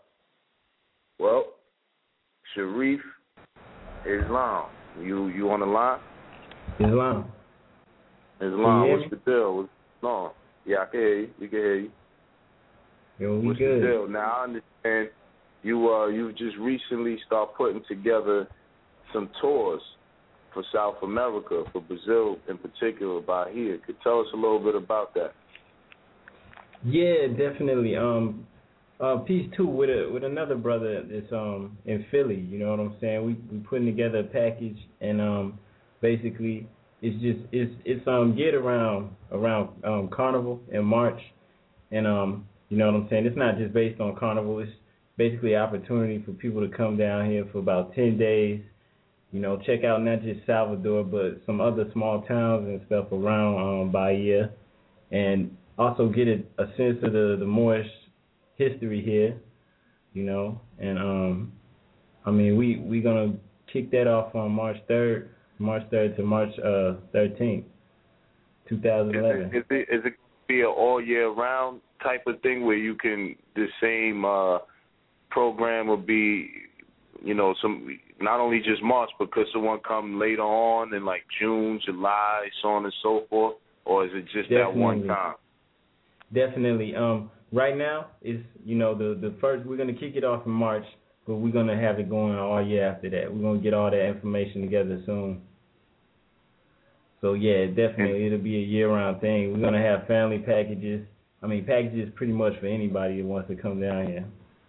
Sharif Islam. You on the line? Islam, what's the deal? What's going on? Yeah, I can hear you. We can hear you. Yo, we What's good. the deal? Now, I understand you just recently started putting together some tours for South America, for Brazil in particular, by here. Could tell us a little bit about that? Yeah, definitely. Piece 2 with another brother that's in Philly. You know what I'm saying? We putting together a package, and basically it's geared around Carnival in March, and you know what I'm saying? It's not just based on Carnival. It's basically an opportunity for people to come down here for about 10 days. You know, check out not just Salvador, but some other small towns and stuff around Bahia, and also get a sense of the Moorish history here, you know. And I mean, we gonna kick that off on March 3rd to March 13th, 2011. Is it be an all year round type of thing where you can, the same program will be, you know, some, not only just March, but could someone come later on in like June, July, so on and so forth, or is it just that one time? Definitely. Right now, it's, you know, the first, we're going to kick it off in March, but we're going to have it going all year after that. We're going to get all that information together soon. So, yeah, definitely, it'll be a year-round thing. We're going to have family packages. I mean, packages pretty much for anybody that wants to come down here.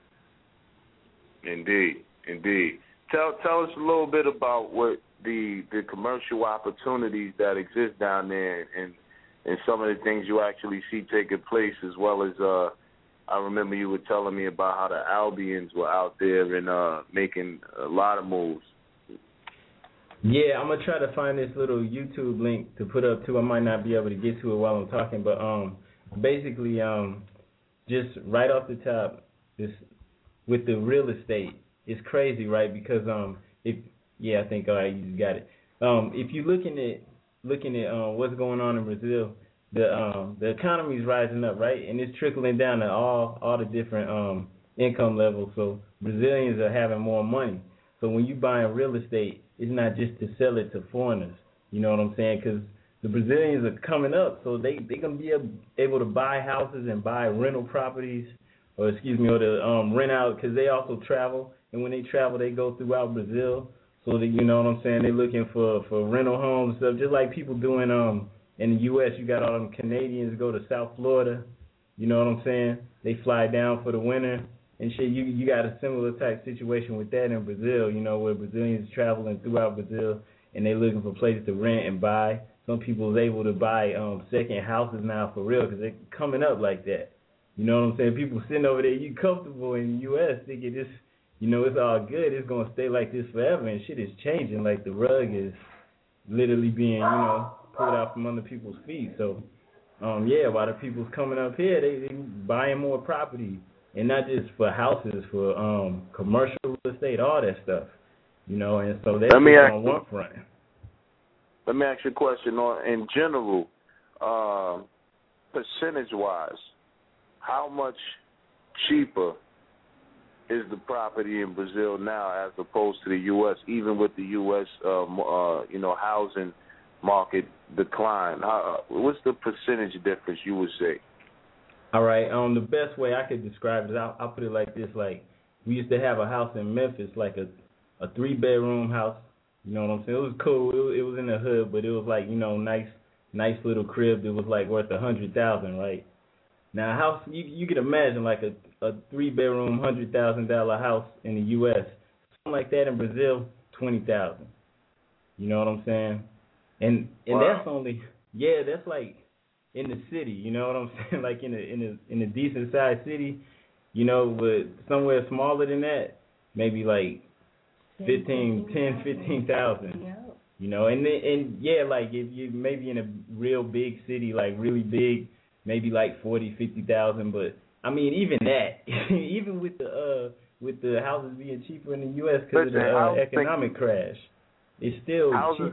Indeed. Tell us a little bit about what the commercial opportunities that exist down there, and some of the things you actually see taking place, as well as I remember you were telling me about how the Albions were out there and making a lot of moves. Yeah, I'm gonna try to find this little YouTube link to put up too. I might not be able to get to it while I'm talking, but basically, just right off the top, this with the real estate, it's crazy, right? Because I think all right, you got it. If you're looking at looking at what's going on in Brazil, the economy's rising up, right? And it's trickling down to all the different income levels. So Brazilians are having more money. So when you buying real estate, it's not just to sell it to foreigners. You know what I'm saying? Because the Brazilians are coming up, so they gonna be able to buy houses and buy rental properties, or to rent out, because they also travel. And when they travel, they go throughout Brazil. So that, you know what I'm saying, they're looking for rental homes and stuff, just like people doing in the U.S. You got all them Canadians go to South Florida. You know what I'm saying? They fly down for the winter and shit. You got a similar type situation with that in Brazil. You know, where Brazilians traveling throughout Brazil and they looking for places to rent and buy. Some people is able to buy second houses now for real, because they're coming up like that. You know what I'm saying? People sitting over there, you comfortable in the U.S. thinking this, you know, it's all good. It's gonna stay like this forever, and shit is changing. Like the rug is literally being, you know, pulled out from under people's feet. So, while the people's coming up here, they buying more property, and not just for houses, for commercial real estate, all that stuff. You know, and so that's on one front. Let me ask you a question. In general, percentage-wise, how much cheaper is the property in Brazil now as opposed to the U.S., even with the U.S. Housing market decline? What's the percentage difference you would say? All right. The best way I could describe it, I'll put it like this. Like, we used to have a house in Memphis, like a 3-bedroom house. You know what I'm saying? It was cool. It was in the hood, but it was like, you know, nice little crib that was like worth $100,000, right? Now, a house, you could imagine like a 3-bedroom, $100,000 house in the U.S. Something like that in Brazil, $20,000. You know what I'm saying? And wow. That's only, that's like in the city. You know what I'm saying? Like in a decent sized city, you know, but somewhere smaller than that, maybe like 15,000. You know, and like if you maybe in a real big city, like really big, maybe like 40,000, 50,000. But I mean, even that, even with the houses being cheaper in the U.S. because of the economic crash, it's still houses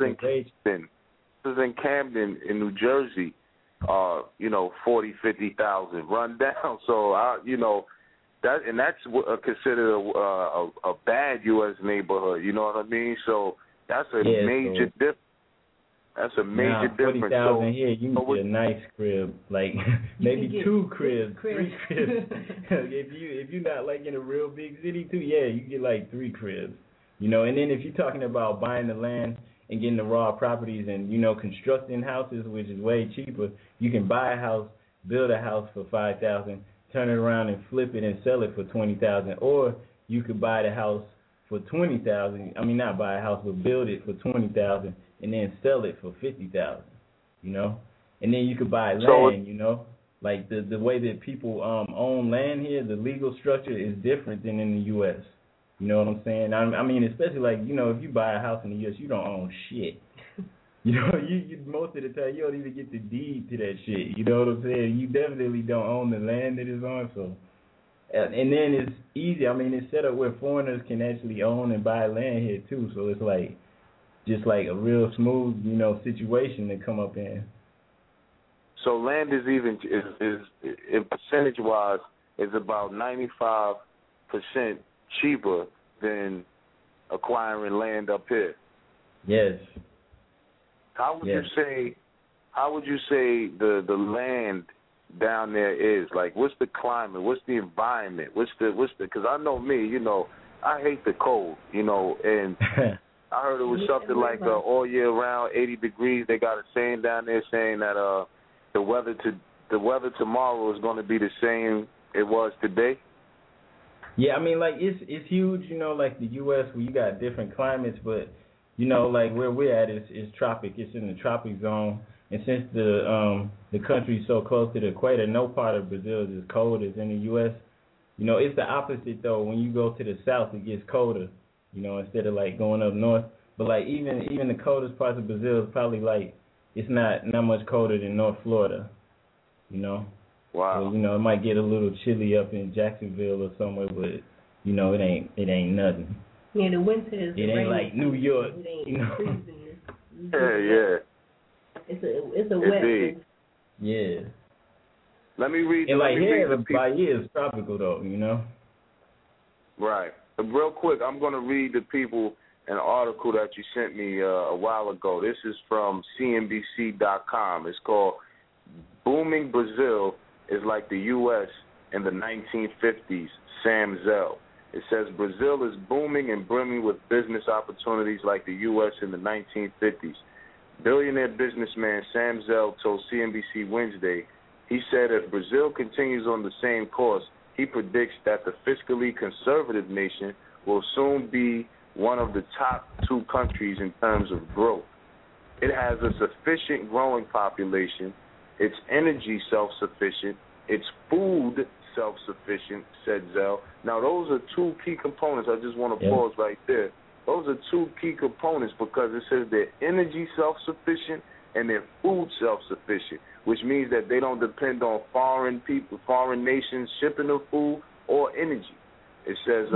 in Camden in New Jersey are 40,000, 50,000 run down. So you know. That's considered a bad U.S. neighborhood. You know what I mean? So that's a major difference. That's a major difference. 40,000 here, you can get a nice crib, like maybe 2 cribs, 3 cribs. if you're not like in a real big city too, you get like 3 cribs. You know, and then if you're talking about buying the land and getting the raw properties and constructing houses, which is way cheaper, you can buy a house, build a house for $5,000. Turn it around and flip it and sell it for $20,000, or you could buy the house for $20,000. I mean, not buy a house, but build it for $20,000 and then sell it for $50,000. You know, and then you could buy land. You know, like the way that people own land here, the legal structure is different than in the U.S. You know what I'm saying? I mean, especially like if you buy a house in the U.S., you don't own shit. You know, you most of the time you don't even get the deed to that shit. You know what I'm saying? You definitely don't own the land that it's on. So, and then it's easy. I mean, it's set up where foreigners can actually own and buy land here too. So it's like just like a real smooth, situation to come up in. So land is even in percentage wise is about 95% cheaper than acquiring land up here. Yes. How would you say the land down there is? Like, what's the climate? What's the environment? What's the? Because I know me, I hate the cold, and I heard it was something like all year round, 80 degrees. They got a saying down there saying that the weather tomorrow is going to be the same it was today. Yeah, I mean, like it's huge, like the U.S. where you got different climates, but like where we're at is tropic. It's in the tropic zone, and since the country's so close to the equator, no part of Brazil is as cold as in the U.S. It's the opposite though. When you go to the south, it gets colder. Instead of like going up north. But like even the coldest parts of Brazil is probably like it's not much colder than North Florida. Wow. So, it might get a little chilly up in Jacksonville or somewhere, but it ain't nothing. Yeah, the winter is. It ain't like New York. It ain't freezing. Yeah. It's a wet one. Yeah. Let me read. And let like me here, read the Bahia is tropical though, you know. Right. Real quick, I'm going to read the people an article that you sent me a while ago. This is from CNBC.com. It's called "Booming Brazil is like the U.S. in the 1950s." Sam Zell. It says Brazil is booming and brimming with business opportunities like the U.S. in the 1950s. Billionaire businessman Sam Zell told CNBC Wednesday, he said if Brazil continues on the same course, he predicts that the fiscally conservative nation will soon be one of the top 2 countries in terms of growth. It has a sufficient growing population, it's energy self-sufficient, it's food self-sufficient, said Zell. Now, those are 2 key components. I just want to pause right there. Those are 2 key components because it says they're energy self-sufficient and they're food self-sufficient, which means that they don't depend on foreign people, foreign nations shipping them food or energy. It says,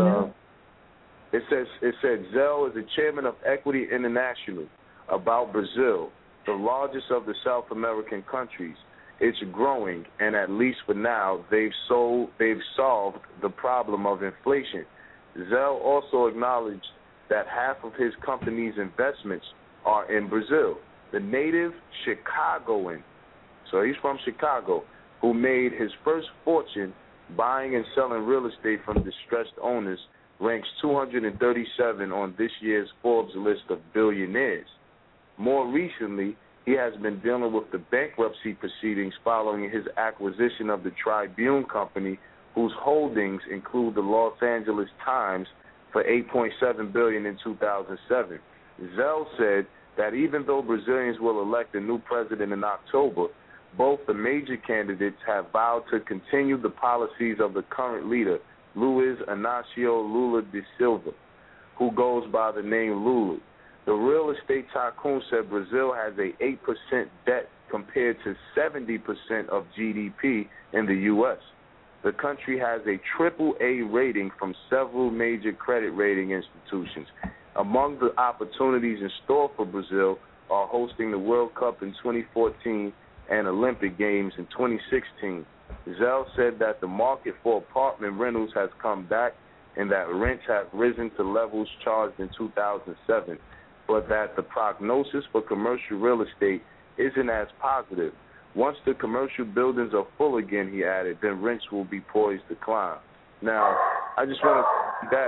it said Zell is the chairman of Equity International about Brazil, the largest of the South American countries. It's growing, and at least for now, they've solved the problem of inflation. Zell also acknowledged that half of his company's investments are in Brazil. The native Chicagoan, so he's from Chicago, who made his first fortune buying and selling real estate from distressed owners, ranks 237 on this year's Forbes list of billionaires. More recently, he has been dealing with the bankruptcy proceedings following his acquisition of the Tribune Company, whose holdings include the Los Angeles Times for $8.7 billion in 2007. Zell said that even though Brazilians will elect a new president in October, both the major candidates have vowed to continue the policies of the current leader, Luiz Inácio Lula da Silva, who goes by the name Lula. The real estate tycoon said Brazil has a 8% debt compared to 70% of GDP in the U.S. The country has a AAA rating from several major credit rating institutions. Among the opportunities in store for Brazil are hosting the World Cup in 2014 and Olympic Games in 2016. Zell said that the market for apartment rentals has come back and that rents have risen to levels charged in 2007, but that the prognosis for commercial real estate isn't as positive. Once the commercial buildings are full again, he added, then rents will be poised to climb. Now, I just want that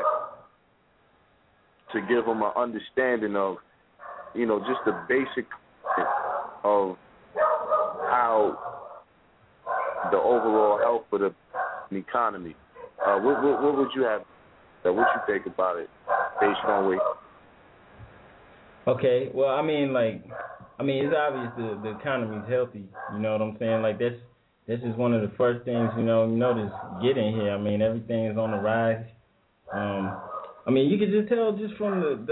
to give them an understanding of, you know, just the basic of how the overall health of the economy. What would you have? What you think about it, based on way? Okay, well, I mean, it's obvious the economy's healthy. You know what I'm saying? Like this is one of the first things you notice getting here. I mean, everything is on the rise. I mean, you can just tell just from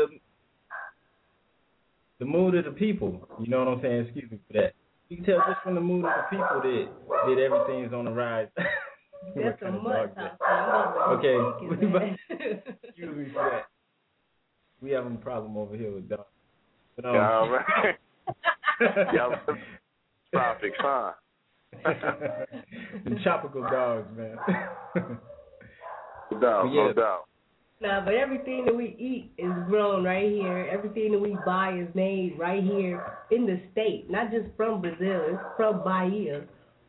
the mood of the people. You know what I'm saying? Excuse me for that. You can tell just from the mood of the people that everything is on the rise. That's a must. Okay. Excuse me for that. We having a problem over here with dogs. But, yeah, all right. Yeah, tropics, huh? The tropical dogs, man. No doubt. Nah, but everything that we eat is grown right here. Everything that we buy is made right here in the state, not just from Brazil. It's from Bahia.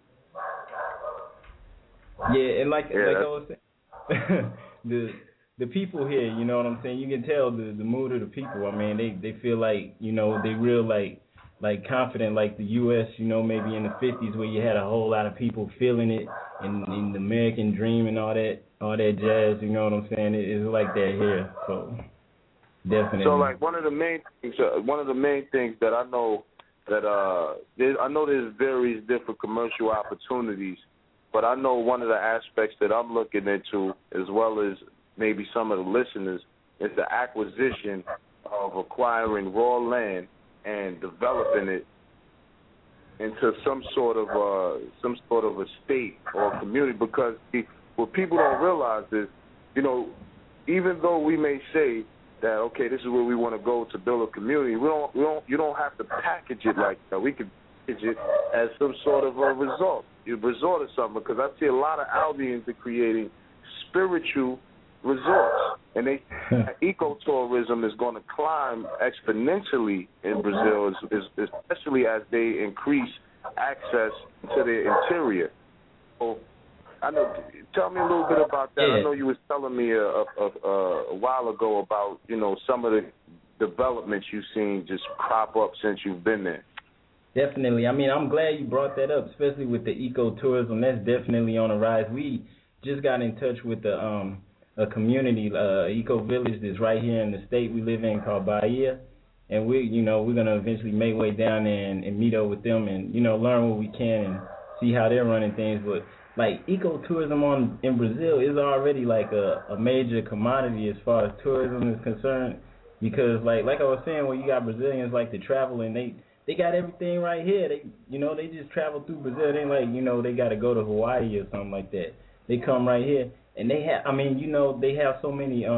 Yeah, and like I was saying, the people here, you know what I'm saying? You can tell the mood of the people. I mean, they feel like, they real like confident, like the U.S., maybe in the 50s where you had a whole lot of people feeling it in the American dream and all that jazz, you know what I'm saying? It's like that here, so definitely. So like one of the main things that I know that I know there's various different commercial opportunities, but I know one of the aspects that I'm looking into, as well as maybe some of the listeners, is the acquisition of acquiring raw land and developing it into some sort of a state or community. Because what people don't realize is, even though we may say that okay, this is where we want to go to build a community. You don't have to package it like that. We can package it as some sort of a resort. You resort or something, because I see a lot of Albions are creating spiritual resorts, and ecotourism is going to climb exponentially in Brazil, especially as they increase access to their interior. So, I know. Tell me a little bit about that. Yeah. I know you was telling me a while ago about some of the developments you've seen just crop up since you've been there. Definitely. I mean, I'm glad you brought that up, especially with the ecotourism. That's definitely on the rise. We just got in touch with a community, eco village that's right here in the state we live in called Bahia, and we're gonna eventually make way down there and meet up with them and learn what we can and see how they're running things. But like ecotourism in Brazil is already like a major commodity as far as tourism is concerned, because like I was saying, when you got Brazilians like to travel and they got everything right here. They just travel through Brazil. They ain't like they got to go to Hawaii or something like that. They come right here, and they have. They have so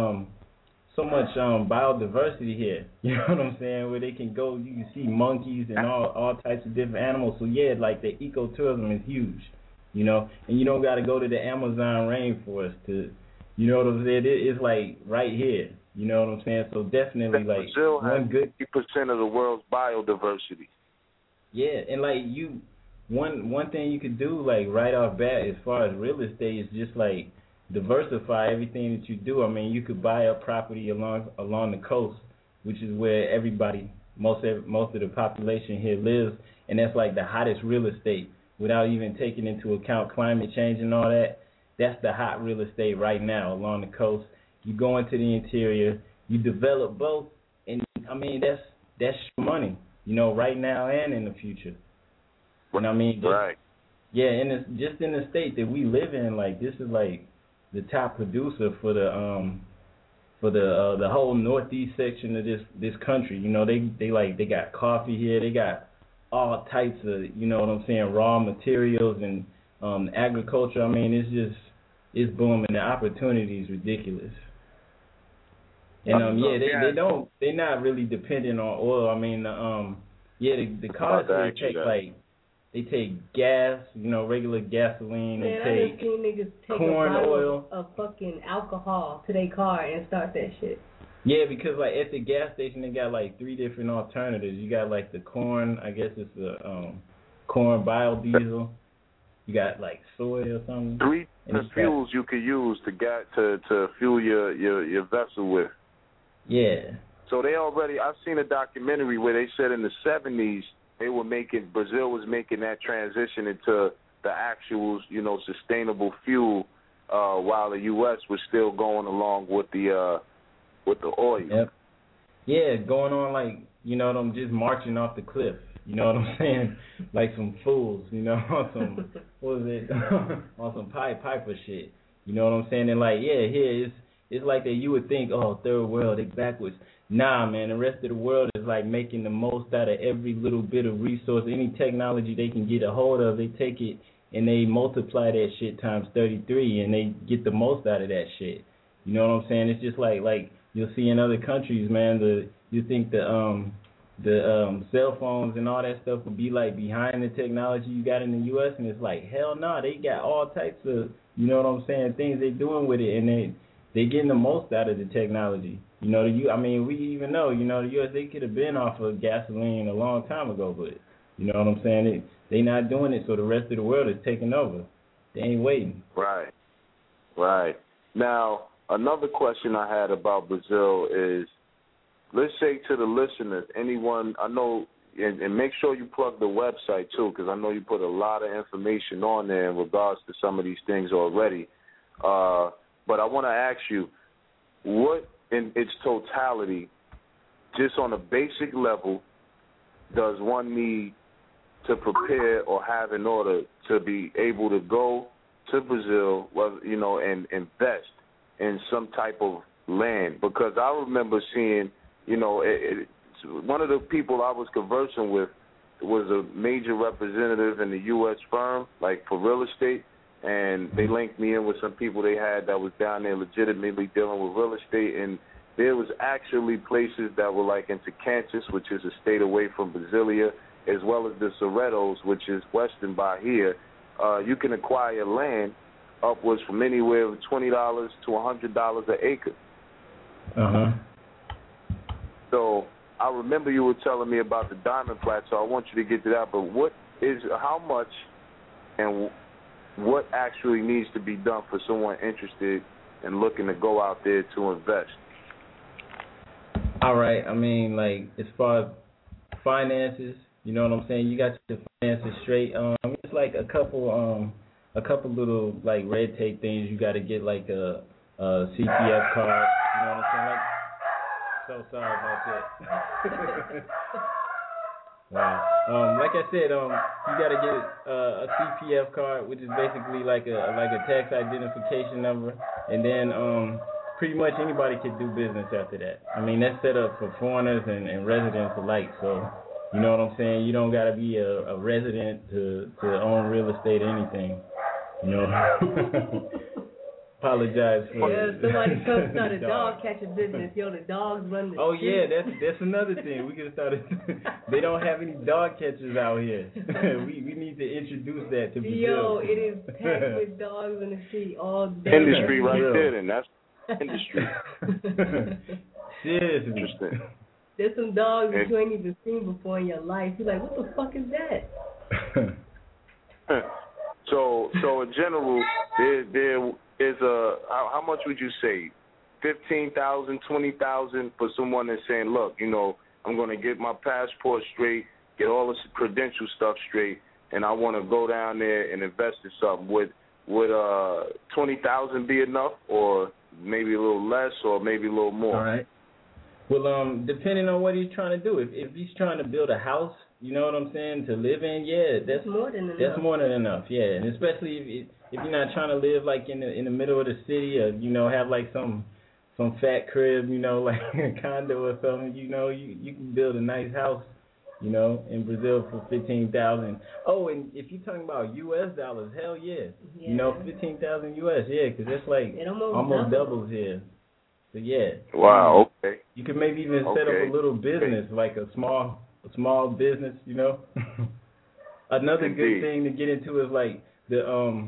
much biodiversity here. You know what I'm saying? Where they can go, you can see monkeys and all types of different animals. So yeah, like the ecotourism is huge. And you don't got to go to the Amazon rainforest to, what I'm saying? It's like right here. You know what I'm saying? So definitely, like, Brazil has one good 50% of the world's biodiversity. Yeah, and like one thing you could do like right off bat as far as real estate is just like diversify everything that you do. I mean, you could buy a property along the coast, which is where most of the population here lives, and that's like the hottest real estate without even taking into account climate change and all that. That's the hot real estate right now along the coast. You go into the interior, you develop both, and I mean that's money, right now and in the future. And I mean, right? Yeah, and just in the state that we live in, like this is like the top producer for the whole northeast section of this country. They got coffee here, they got all types of raw materials and agriculture. I mean, it's booming. The opportunity is ridiculous. And they're not really dependent on oil. I mean, the cars they take gas, regular gasoline. Man, they I just seen niggas take corn a bottle oil of fucking alcohol to their car and start that shit. Yeah, because like at the gas station they got like 3 different alternatives. You got like the corn, I guess it's the corn biodiesel. You got like soy or something. 3 fuels you could use to fuel your vessel with. Yeah. So I've seen a documentary where they said in the 70s Brazil was making that transition into the actual, sustainable fuel, while the U.S. was still going along with the oil. Yep. Yeah, going on like, them just marching off the cliff. You know what I'm saying? Like some fools, on some, what was it? On some Piper shit. You know what I'm saying? And like, yeah, here it's like that you would think, oh, third world, they backwards. Nah, man, the rest of the world is like making the most out of every little bit of resource. Any technology they can get a hold of, they take it and they multiply that shit times 33 and they get the most out of that shit. You know what I'm saying? It's just like you'll see in other countries, man, you think the cell phones and all that stuff would be like behind the technology you got in the U.S. and it's like, hell no, they got all types of, you know what I'm saying, things they doing with it, and they getting the most out of the technology. We even know, the U.S., they could have been off of gasoline a long time ago, but you know what I'm saying? They not doing it, so the rest of the world is taking over. They ain't waiting. Right. Now, another question I had about Brazil is, let's say to the listeners, anyone, I know, and make sure you plug the website too, because I know you put a lot of information on there in regards to some of these things already. But I want to ask you, what in its totality, just on a basic level, does one need to prepare or have in order to be able to go to Brazil, and invest in some type of land? Because I remember seeing, one of the people I was conversing with was a major representative in the U.S. firm, like for real estate, and they linked me in with some people they had that was down there legitimately dealing with real estate, and there was actually places that were like into Kansas, which is a state away from Brasilia, as well as the Cerrados, which is western Bahia. You can acquire land upwards from anywhere from $20 to $100 an acre. Uh-huh. So I remember you were telling me about the Diamond Plateau. I want you to get to that, but how much and what actually needs to be done for someone interested in looking to go out there to invest? All right. I mean, like, as far as finances, you know what I'm saying? You got your finances straight. It's like a couple little like red tape things. You got to get like a CPF card. You know what I'm saying? Like, so sorry about that. Wow. Like I said, you got to get a CPF card, which is basically like a tax identification number, and then pretty much anybody can do business after that. I mean, that's set up for foreigners and residents alike. So, you know what I'm saying? You don't got to be a resident to own real estate or anything. You know. Apologize for somebody come start a dog catching business. Yo, the dogs run the street. Yeah, that's another thing. We can start. They don't have any dog catchers out here. we need to introduce that to Brazil. Yo, it is packed with dogs in the street all day. Industry right there, then. That's industry. Seriously. Interesting. There's some dogs that you ain't even seen before in your life. You're like, what the fuck is that? So in general, there is how much would you say? 15,000, 20,000 for someone that's saying, look, you know, I'm going to get my passport straight, get all this credential stuff straight, and I want to go down there and invest in something. Would 20,000 be enough, or maybe a little less, or maybe a little more? All right. Well, depending on what he's trying to do. If he's trying to build a house, you know what I'm saying, to live in, that's more than enough. That's more than enough, yeah. And especially if you're not trying to live like in the middle of the city, or you know, have like some fat crib, you know, like a condo or something, you know, you can build a nice house, you know, in Brazil for 15,000. Oh, and if you're talking about U.S. dollars, hell yeah. You know, 15,000 U.S. Yeah, because that's like it almost doubles here. So yeah. Wow. Okay. You could maybe even set up a little business, like a small business, you know. Another good thing to get into is like the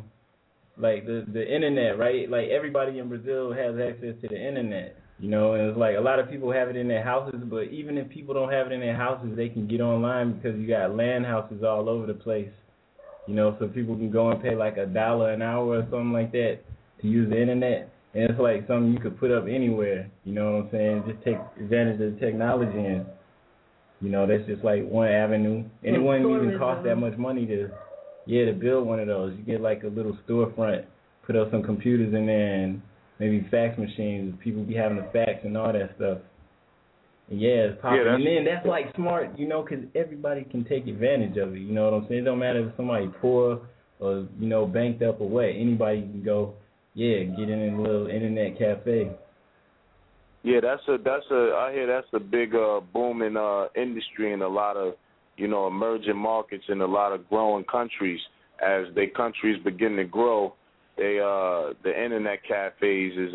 internet, right? Like everybody in Brazil has access to the internet, you know, and it's like a lot of people have it in their houses, but even if people don't have it in their houses, they can get online because you got land houses all over the place, you know, so people can go and pay like $1 an hour or something like that to use the internet. And it's like something you could put up anywhere, you know what I'm saying? Just take advantage of the technology, and, you know, that's just like one avenue. And it wouldn't even cost that much money to build one of those. You get like a little storefront, put up some computers in there, and maybe fax machines. People be having the fax and all that stuff. And it's popular. And then that's like smart, you know, because everybody can take advantage of it, you know what I'm saying? It don't matter if somebody poor or, you know, banked up or what. Anybody can go, get in a little internet cafe. Yeah, I hear that's a big booming industry in a lot of, you know, emerging markets in a lot of growing countries. As their countries begin to grow, the internet cafes is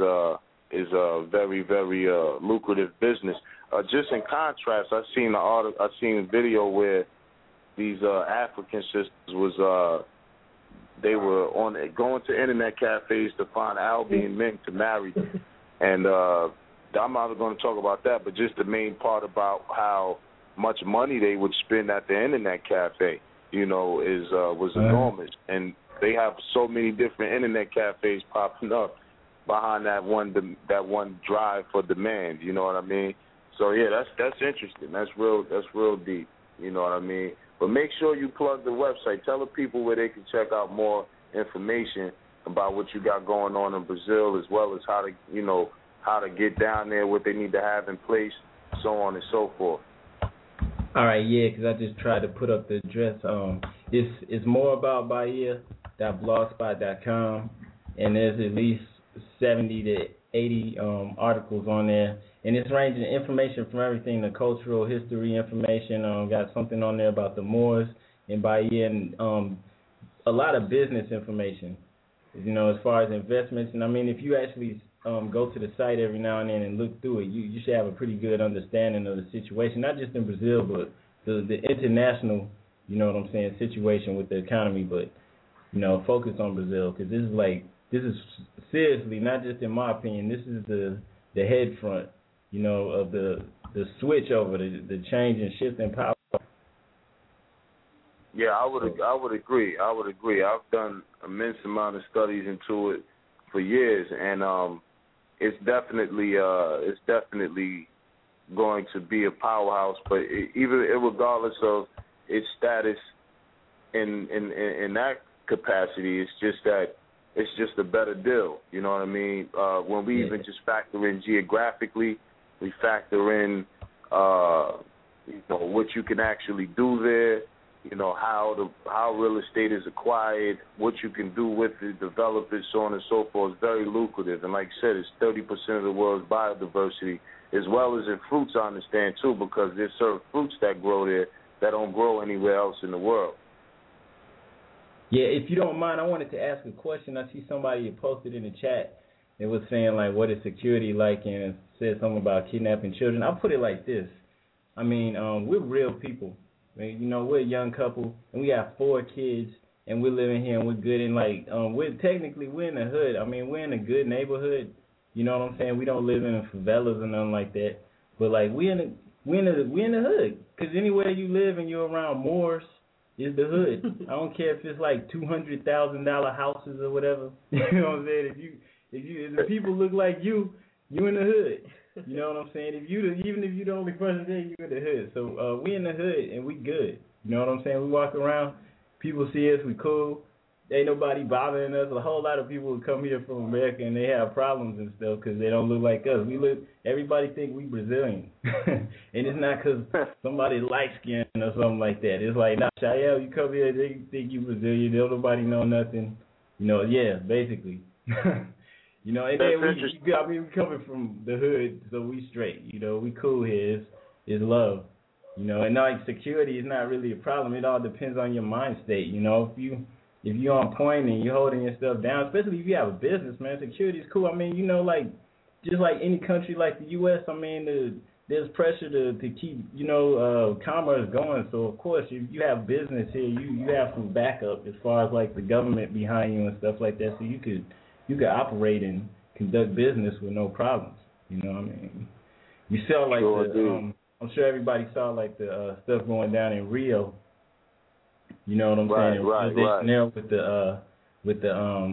a very, very lucrative business. Just in contrast, I seen a video where these African sisters was they were going to internet cafes to find Albion men to marry them. And I'm not going to talk about that, but just the main part about how much money they would spend at the internet cafe, you know, was enormous. And they have so many different internet cafes popping up behind that one drive for demand. You know what I mean? So that's interesting. That's real deep. You know what I mean? But make sure you plug the website. Tell the people where they can check out more information about what you got going on in Brazil, as well as how to get down there, what they need to have in place, so on and so forth. All right, because I just tried to put up the address. It's moreaboutbahia.blogspot.com, and there's at least 70 to 80 articles on there. And it's ranging information from everything, the cultural history information. Got something on there about the Moors in Bahia, and a lot of business information, you know, as far as investments. And I mean, if you actually go to the site every now and then and look through it, you should have a pretty good understanding of the situation, not just in Brazil, but the international, you know what I'm saying, situation with the economy. But, you know, focus on Brazil, because this is seriously, not just in my opinion, this is the head front, you know, of the switch over, the change and shift in power. Yeah, I would agree. I've done immense amount of studies into it for years, and it's definitely going to be a powerhouse. But regardless of its status in that capacity, it's just that it's just a better deal. You know what I mean? When we even just factor in geographically, we factor in you know, what you can actually do there. You know, how real estate is acquired, what you can do with it, develop it, so on and so forth. It's very lucrative. And like I said, it's 30% of the world's biodiversity, as well as in fruits, I understand, too, because there's certain fruits that grow there that don't grow anywhere else in the world. Yeah, if you don't mind, I wanted to ask a question. I see somebody had posted in the chat. It was saying, like, what is security like, and said something about kidnapping children. I'll put it like this. I mean, we're real people. I mean, you know, we're a young couple, and we have 4 kids, and we're living here, and we're good. And, like, we're in the hood. I mean, we're in a good neighborhood. You know what I'm saying? We don't live in favelas or nothing like that. But, like, we're in the hood. Because anywhere you live and you're around Moors is the hood. I don't care if it's, like, $200,000 houses or whatever. You know what I'm saying? If the people look like you in the hood. You know what I'm saying? Even if you're the only person there, you're in the hood. So we in the hood and we good. You know what I'm saying? We walk around, people see us, we cool. Ain't nobody bothering us. A whole lot of people who come here from America and they have problems and stuff because they don't look like us. Everybody think we Brazilian, and it's not because somebody light skinned or something like that. It's like, nah, Shael, you come here, they think you Brazilian. Don't nobody know nothing. You know, yeah, basically. You know, and then we coming from the hood, so we straight. You know, we cool here. It's love. You know, and like security is not really a problem. It all depends on your mind state. You know, if you're on point and you're holding your stuff down, especially if you have a business, man, security is cool. I mean, you know, like just like any country like the U.S., I mean, there's pressure to keep, you know, commerce going. So of course, if you have business here, you have some backup as far as like the government behind you and stuff like that, so you could operate and conduct business with no problems. You know what I mean? You saw like I'm sure everybody saw like the stuff going down in Rio. You know what I'm saying? Right. With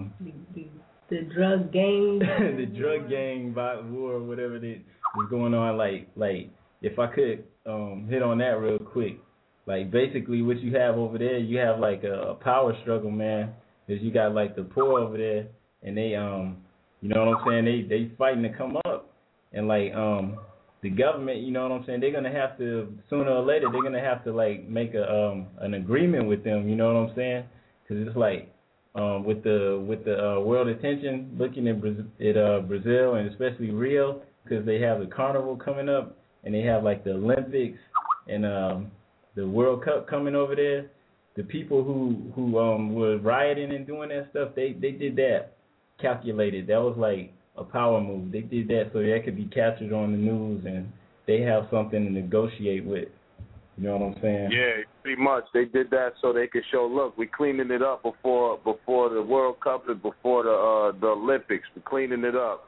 the drug gang. The drug gang war or whatever that was going on. Like if I could hit on that real quick. Like basically what you have over there, you have like a power struggle, man. Because you got like the poor over there. And they, you know what I'm saying? They fighting to come up, and like the government, you know what I'm saying? They're gonna have to sooner or later. They're gonna have to like make an agreement with them. You know what I'm saying? Because it's like with the world attention looking at Brazil and especially Rio, because they have the carnival coming up and they have like the Olympics and the World Cup coming over there. The people who were rioting and doing that stuff, they did that. Calculated. That was like a power move. They did that so that could be captured on the news and they have something to negotiate with. You know what I'm saying? Yeah, pretty much. They did that so they could show, look, we cleaning it up before the World Cup and before the Olympics. We're cleaning it up.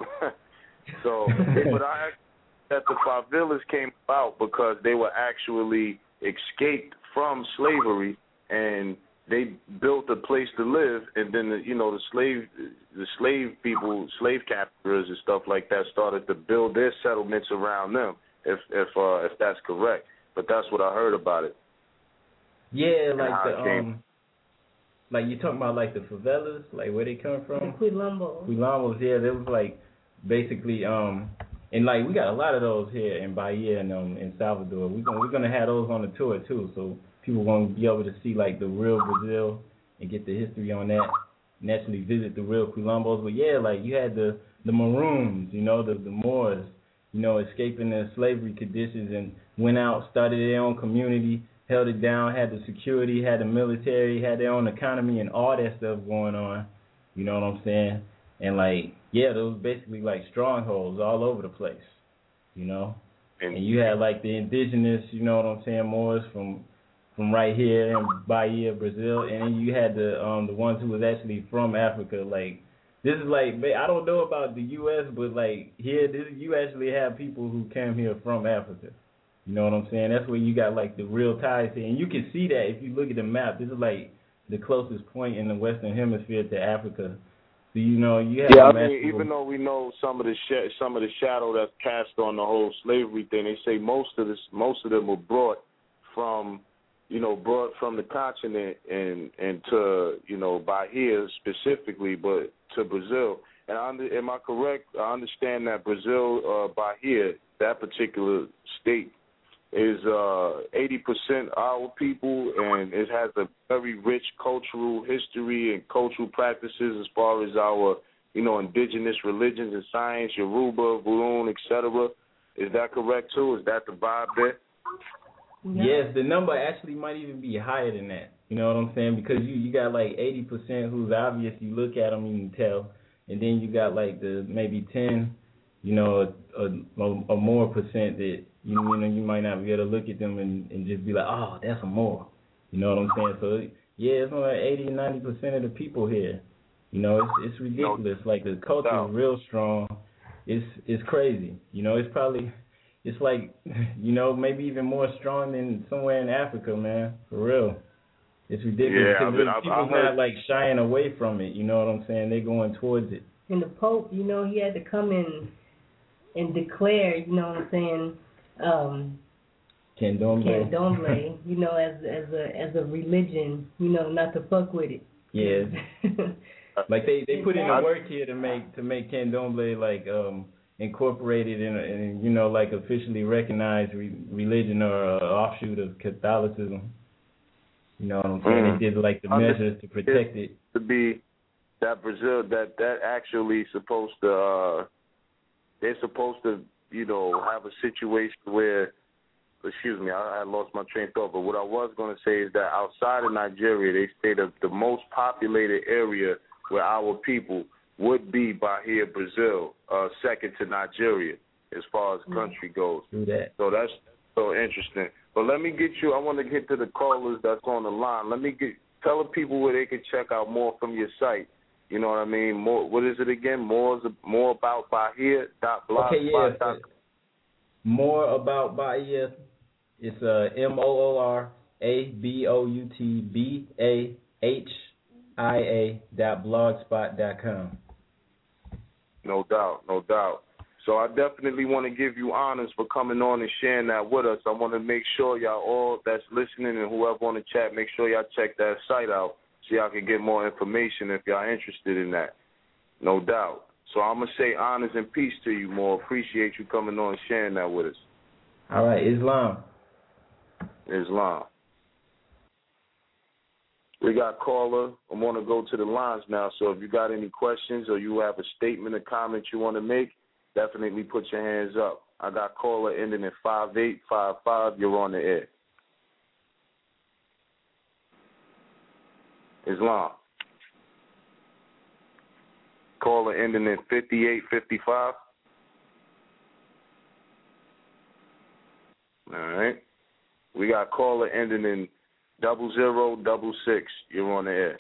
So, but I that the favelas came about because they were actually escaped from slavery and they built a place to live, and then the slave people, slave captors and stuff like that started to build their settlements around them. If that's correct, but that's what I heard about it. Yeah, like like you talking about like the favelas, like where they come from. The Quilombos, yeah, they was like basically and like we got a lot of those here in Bahia and in Salvador. We're gonna have those on the tour too, so people won't be able to see like the real Brazil and get the history on that. And actually visit the real Quilombos. But yeah, like you had the Maroons, you know, the Moors, you know, escaping the slavery conditions and went out, started their own community, held it down, had the security, had the military, had their own economy and all that stuff going on. You know what I'm saying? And like, yeah, those basically like strongholds all over the place, you know. And you had like the indigenous, you know what I'm saying, Moors from right here in Bahia, Brazil, and then you had the ones who was actually from Africa. Like, this is like, I don't know about the U.S., but like here, you actually have people who came here from Africa. You know what I'm saying? That's where you got like the real ties here, and you can see that if you look at the map. This is like the closest point in the Western Hemisphere to Africa. So you know you have. Yeah, I mean, even though we know some of the shadow that's cast on the whole slavery thing, they say most of them were brought from the continent and to, you know, Bahia specifically, but to Brazil. And am I correct? I understand that Brazil, Bahia, that particular state, is 80% our people, and it has a very rich cultural history and cultural practices as far as our, you know, indigenous religions and science, Yoruba, Voodoo, etc. Is that correct too? Is that the vibe there? Yes, the number actually might even be higher than that. You know what I'm saying? Because you got like 80% who's obvious. You look at them, you can tell, and then you got like the maybe 10, you know, a more percent that you know you might not be able to look at them and just be like, oh, that's a Moor. You know what I'm saying? So yeah, it's only like 80-90% of the people here. You know, it's ridiculous. Like the culture is real strong. It's crazy. You know, it's like, you know, maybe even more strong than somewhere in Africa, man. For real. It's ridiculous. Yeah, people's not like shying away from it. You know what I'm saying? They're going towards it. And the Pope, you know, he had to come in and declare, you know what I'm saying, Candomblé, you know, as a religion, you know, not to fuck with it. Yeah. Like they put in the work here to make Candomblé like incorporated in you know, like officially recognized religion or offshoot of Catholicism. You know what I'm saying? They did like the measures to protect it. To be that Brazil that actually supposed to they're supposed to, you know, have a situation where, excuse me, I lost my train of thought, but what I was going to say is that outside of Nigeria, they say that the most populated area where our people would be Bahia, Brazil, second to Nigeria as far as country goes. So that's so interesting. But let me get you, I want to get to the callers that's on the line. Tell the people where they can check out more from your site. You know what I mean? More. What is it again? More about Bahia.blogspot.com. Okay, yeah. More about Bahia. It's MOORABOUTBAHIA.blogspot.com. No doubt. So I definitely want to give you honors for coming on and sharing that with us. I want to make sure y'all all that's listening and whoever on the chat, make sure y'all check that site out so y'all can get more information if y'all interested in that. No doubt. So I'm going to say honors and peace to you, more. Appreciate you coming on and sharing that with us. All right, Islam. We got caller. I want to go to the lines now, so if you got any questions or you have a statement or comment you want to make, definitely put your hands up. I got caller ending in 5855. You're on the air. Islam. Caller ending in 5855. All right. We got caller ending in 0066. You're on the air.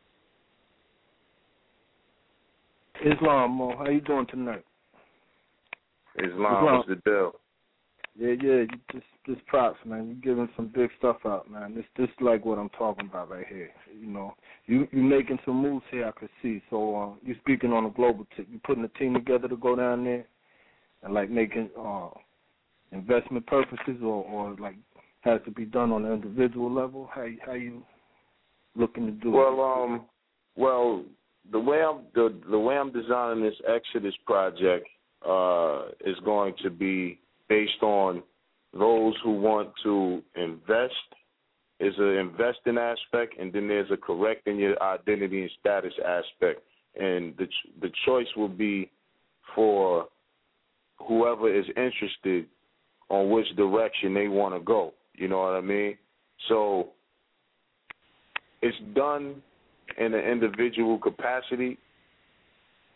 Islam, Mo, how you doing tonight? Islam, what's the deal? Yeah, just props, man. You giving some big stuff out, man. This like what I'm talking about right here. You know, you making some moves here, I could see. So you speaking on a global you putting a team together to go down there and like making investment purposes or like has to be done on an individual level. How you looking to do it? Well, the way I'm designing this Exodus project is going to be based on those who want to invest. Is an investing aspect, and then there's a correcting your identity and status aspect. And the choice will be for whoever is interested on which direction they want to go. You know what I mean? So it's done in an individual capacity,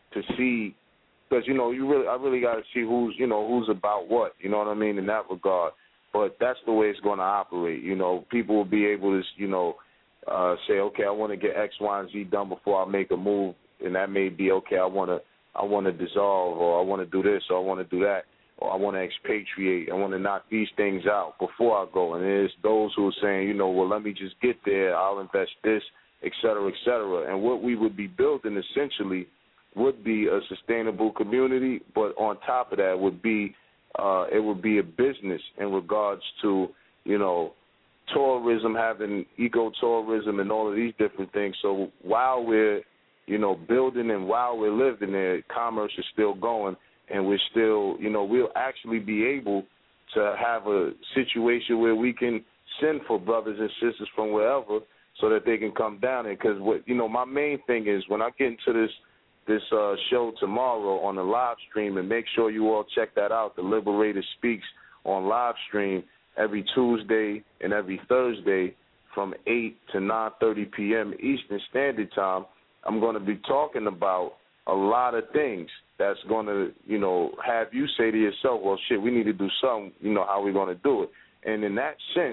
to see, because I really got to see who's about what. You know what I mean in that regard. But that's the way it's going to operate. People will be able to say, okay, I want to get X, Y, and Z done before I make a move, and that may be okay. I want to dissolve, or I want to do this, or I want to do that, or I want to expatriate. I want to knock these things out before I go. And there's those who are saying, well, let me just get there. I'll invest this, et cetera, et cetera. And what we would be building essentially would be a sustainable community, but on top of that would be it would be a business in regards to tourism, having ecotourism and all of these different things. So while we're building and while we're living there, commerce is still going, and we're still we'll actually be able to have a situation where we can send for brothers and sisters from wherever so that they can come down there. Because my main thing is when I get into this show tomorrow on the live stream, and make sure you all check that out. The Liberator Speaks on live stream every Tuesday and every Thursday from 8 to 9:30 p.m. Eastern Standard Time. I'm going to be talking about a lot of things that's going to, have you say to yourself, well, shit, we need to do something, how we going to do it. And in that sense,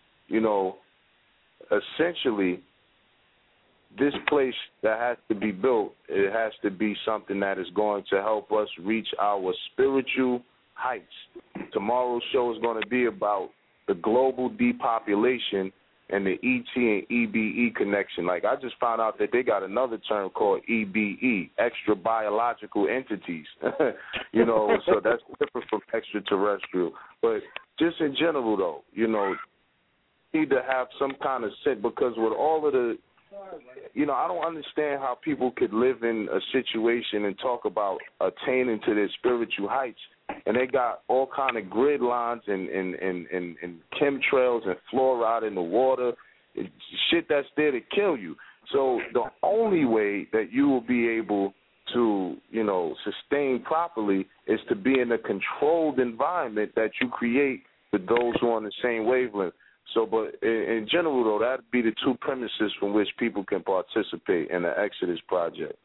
essentially, this place that has to be built, it has to be something that is going to help us reach our spiritual heights. Tomorrow's show is going to be about the global depopulation and the ET and EBE connection. Like, I just found out that they got another term called EBE, extra biological entities. So that's different from extraterrestrial. But just in general, though, need to have some kind of sense, because with all of the I don't understand how people could live in a situation and talk about attaining to their spiritual heights, and they got all kind of grid lines and chemtrails and fluoride in the water, shit that's there to kill you. So the only way that you will be able to, sustain properly is to be in a controlled environment that you create with those who are on the same wavelength. So, but in general, though, that would be the two premises from which people can participate in the Exodus Project.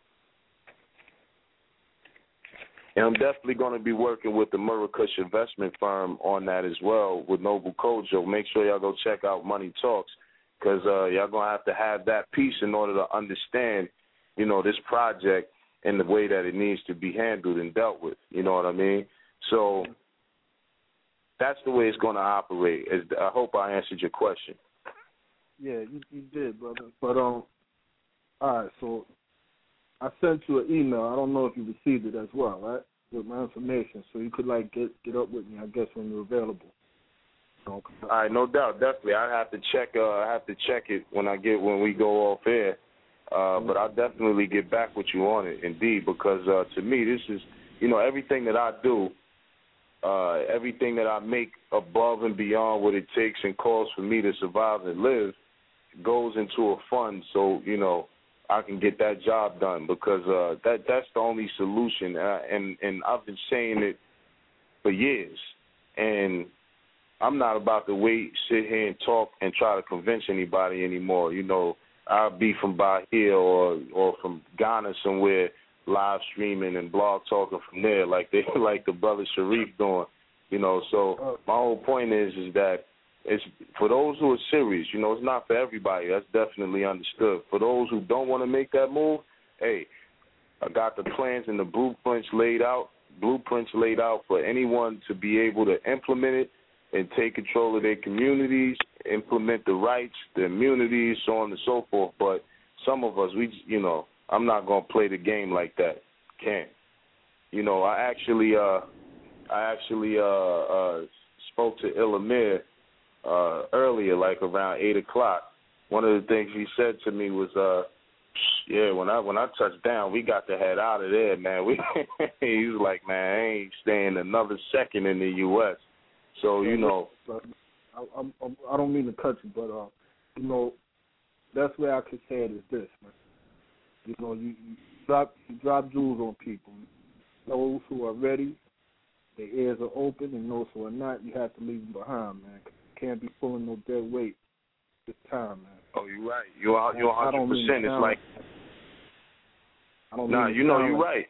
And I'm definitely going to be working with the Murakush investment firm on that as well with Noble Kojo. Make sure y'all go check out Money Talks, because y'all going to have that piece in order to understand, this project and the way that it needs to be handled and dealt with. You know what I mean? So that's the way it's going to operate. I hope I answered your question. Yeah, you did, brother. But all right. So I sent you an email. I don't know if you received it as well, right? With my information, so you could get up with me, I guess, when you're available. All right, no doubt, definitely. I have to check. I have to check it when we go off air. But I'll definitely get back with you on it, indeed, because to me, this is, everything that I do. Everything that I make above and beyond what it takes and calls for me to survive and live goes into a fund, so I can get that job done, because that's the only solution. And I've been saying it for years, and I'm not about to sit here and talk and try to convince anybody anymore. I'll be from Bahia or from Ghana somewhere, live streaming and blog talking from there, like the brother Sharif doing, So my whole point is that it's for those who are serious. It's not for everybody. That's definitely understood. For those who don't want to make that move, hey, I got the plans and the blueprints laid out for anyone to be able to implement it and take control of their communities, implement the rights, the immunities, so on and so forth. But some of us, I'm not gonna play the game like that. Can't. I actually spoke to Ilamir earlier, like around 8:00. One of the things he said to me was, when I touched down, we got to head out of there, man. He was like, man, I ain't staying another second in the U.S. So I don't mean to cut you, but that's where I could say it is this, man. You drop jewels on people. Those who are ready, their ears are open, and those who are not, you have to leave them behind, man. You can't be pulling no dead weight this time, man. Oh, you're right. You're 100%. It's like Nah, you know you're right.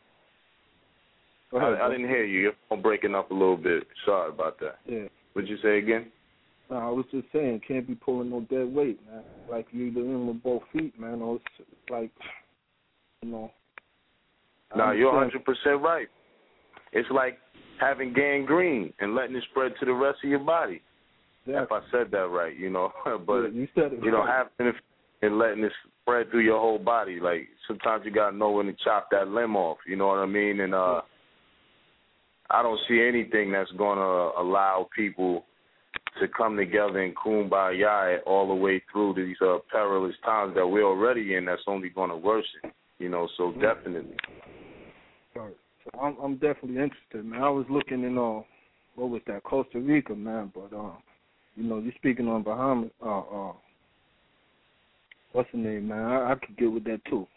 Go ahead, I didn't hear you. Your phone breaking up a little bit. Sorry about that. Yeah. What'd you say again? No, I was just saying, can't be pulling no dead weight, man. Like you either in with both feet, man, or it's like, you know. Nah, you're 100% right. It's like having gangrene and letting it spread to the rest of your body. Yeah. If I said that right, you know. But, yeah, you said it know, right. having it and letting it spread through your whole body. Like, sometimes you got to know when to chop that limb off, you know what I mean? And I don't see anything that's going to allow people to come together in kumbaya all the way through these perilous times that we're already in. That's only going to worsen, you know, so definitely. Right. So I'm definitely interested, man. I was looking in, what was that, Costa Rica, man, but, you know, you're speaking on Bahamas, what's the name, man? I could get with that, too.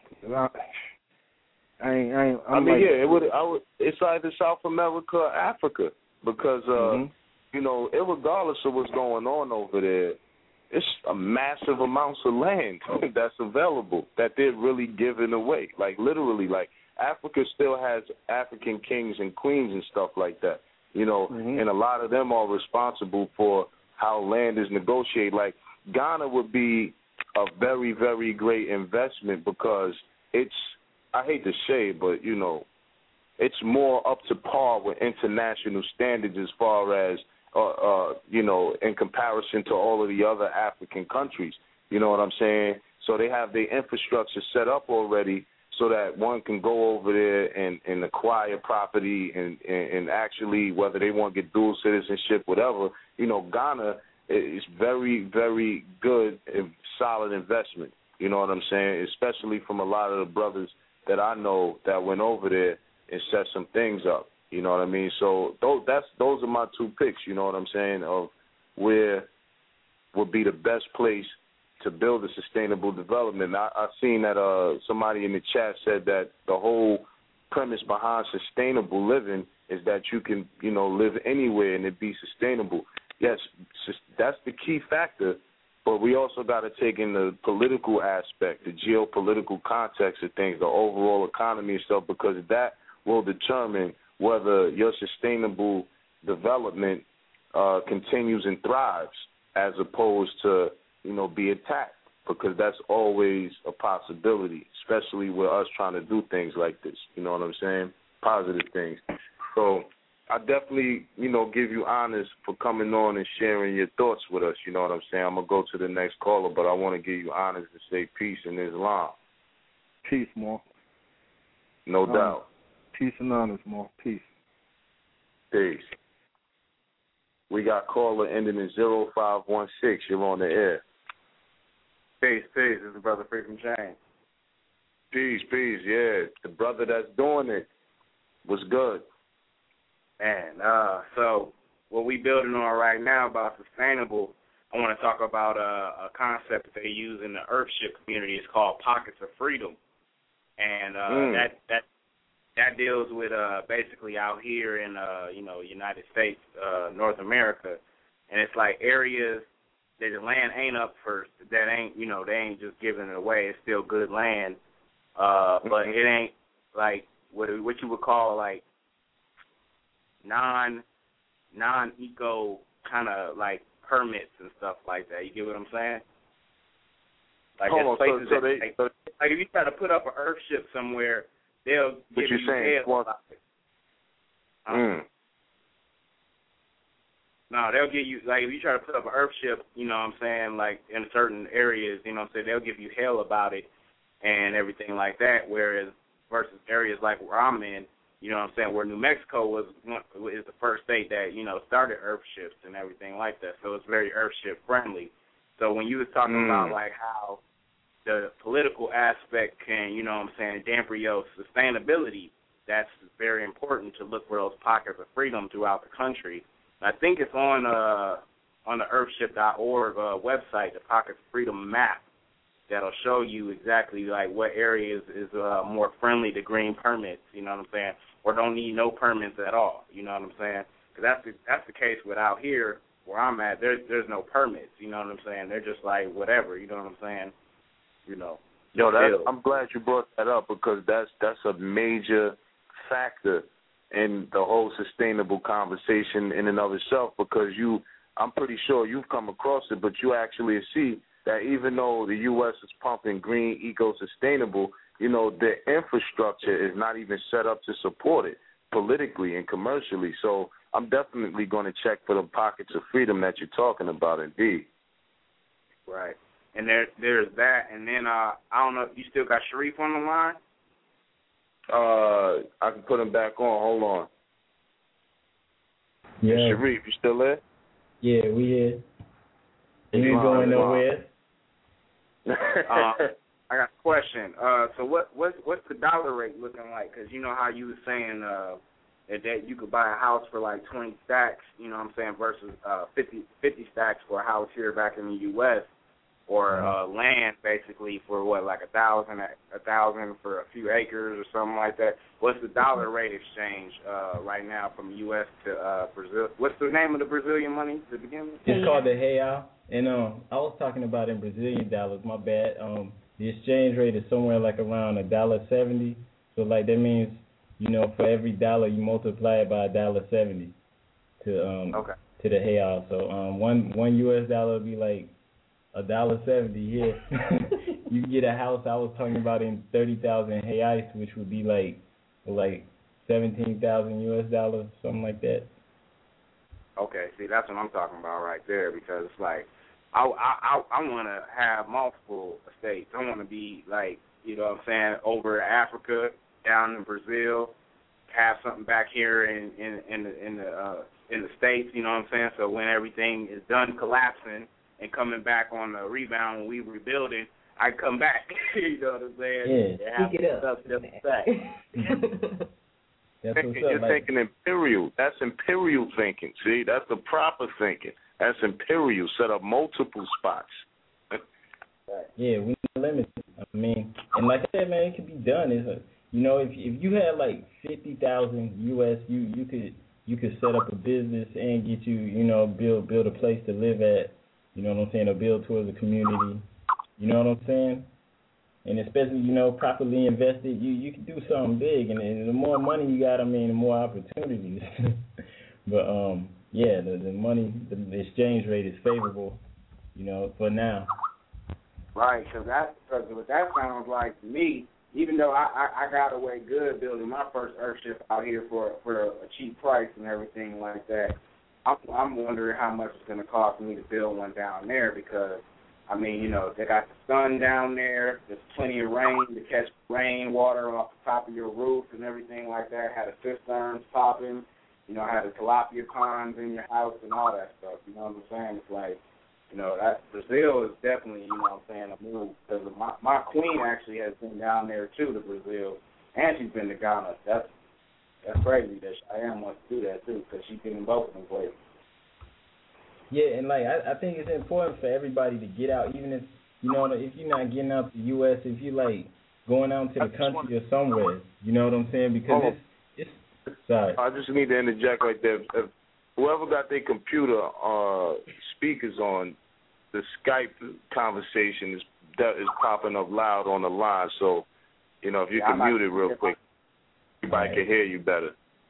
It's either South America or Africa because, you know, regardless of what's going on over there, it's a massive amounts of land that's available that they're really giving away. Like, literally, like, Africa still has African kings and queens and stuff like that, you know, and a lot of them are responsible for how land is negotiated. Like, Ghana would be a very, very great investment because it's, I hate to say it, but, you know, it's more up to par with international standards as far as, you know, in comparison to all of the other African countries. You know what I'm saying? So they have their infrastructure set up already so that one can go over there and acquire property and actually, whether they want to get dual citizenship, whatever, you know, Ghana is very, very good and solid investment. You know what I'm saying? Especially from a lot of the brothers that I know that went over there and set some things up. You know what I mean? So those are my two picks, you know what I'm saying, of where would be the best place to build a sustainable development. I seen that somebody in the chat said that the whole premise behind sustainable living is that you can, you know, live anywhere and it be sustainable. Yes, that's the key factor, but we also got to take in the political aspect, the geopolitical context of things, the overall economy and stuff, because that will determine whether your sustainable development continues and thrives as opposed to, you know, be attacked, because that's always a possibility, especially with us trying to do things like this, you know what I'm saying, positive things. So I definitely, you know, give you honors for coming on and sharing your thoughts with us, you know what I'm saying. I'm going to go to the next caller, but I want to give you honors to say peace in Islam. Peace, Mo. No doubt. Peace and honors, Mo. Peace. Peace. We got caller ending in 0516. You're on the air. Peace. This is Brother Free from James. Peace. Yeah, the brother that's doing it was good. Man, so what we building on right now about sustainable, I want to talk about a concept that they use in the Earthship community. It's called Pockets of Freedom, and that deals with basically out here in you know, United States, North America, and it's like areas that the land ain't up for, that ain't, you know, they ain't just giving it away. It's still good land, but it ain't like what you would call like non-eco kind of like permits and stuff like that. You get what I'm saying? Like there's places like if you try to put up an Earthship somewhere, they'll give you hell about it. No, they'll give you, like, if you try to put up an Earthship, you know what I'm saying, like in certain areas, you know what I'm saying, they'll give you hell about it and everything like that, whereas versus areas like where I'm in, you know what I'm saying, where New Mexico is the first state that, you know, started Earthships and everything like that. So it's very Earthship friendly. So when you was talking about like how the political aspect can, you know what I'm saying, dampen your sustainability, that's very important to look for those pockets of freedom throughout the country. I think it's on the earthship.org website, the Pockets of Freedom map, that'll show you exactly like what areas is more friendly to green permits, you know what I'm saying, or don't need no permits at all, you know what I'm saying? Because that's the case with out here where I'm at. There's no permits, you know what I'm saying? They're just like whatever, you know what I'm saying? You know, Yo, I'm glad you brought that up because that's a major factor in the whole sustainable conversation in and of itself because I'm pretty sure you've come across it, but you actually see that even though the U.S. is pumping green, eco-sustainable, the infrastructure is not even set up to support it politically and commercially. So I'm definitely going to check for the pockets of freedom that you're talking about, indeed. Right. And there's that. And then I don't know, you still got Sharif on the line? I can put him back on. Hold on. Yeah. Hey, Sharif, you still there? Yeah, we here. You ain't going nowhere. I got a question. So what's the dollar rate looking like? Because you know how you were saying that you could buy a house for like 20 stacks, you know what I'm saying, versus 50 stacks for a house here back in the U.S. or land basically for what, like $1,000 for a few acres or something like that. What's the dollar rate exchange right now from U.S. to Brazil? What's the name of the Brazilian money to begin with? It's called the real. And I was talking about in Brazilian dollars. My bad. The exchange rate is somewhere like around $1.70. So like that means, for every dollar you multiply it by $1.70 to the real. So one US dollar would be like $1.70 here. You can get a house I was talking about in 30,000 reais, which would be like 17,000 US dollars, something like that. Okay, see, that's what I'm talking about right there, because it's like I want to have multiple estates. I want to be like, you know what I'm saying, over Africa, down in Brazil, have something back here in the States, you know what I'm saying? So when everything is done collapsing and coming back on the rebound when we rebuilding, I come back. You know what I'm saying? Yeah. Pick it up. That's what's You're up. thinking imperial. That's imperial thinking. See, that's the proper thinking. That's imperial. Set up multiple spots. Yeah, we limited. I mean, and like I said, man, it can be done. It's if you had like 50,000 US, you could set up a business and get build a place to live at. You know what I'm saying? Or build towards the community. You know what I'm saying? And especially, properly invested, you can do something big. And the more money you got, the more opportunities. But, the money, the exchange rate is favorable, for now. Right, because what that sounds like to me, even though I got away good building my first Earthship out here for a cheap price and everything like that, I'm wondering how much it's going to cost me to build one down there because, they got the sun down there. There's plenty of rain to catch rain water off the top of your roof and everything like that. Had the cisterns popping. Had the tilapia ponds in your house and all that stuff. You know what I'm saying? It's like, that Brazil is definitely, a move. Because my queen actually has been down there, too, to Brazil. And she's been to Ghana. That's crazy that Cheyenne wants to do that, too, because she's been in both of them places. Yeah, and I think it's important for everybody to get out, even if if you're not getting out to the U.S., if you like going out to the country or somewhere, you know what I'm saying? Because it's sorry. I just need to interject right there. If whoever got their computer speakers on, the Skype conversation is popping up loud on the line. So, if you can mute it real quick, everybody can hear you better.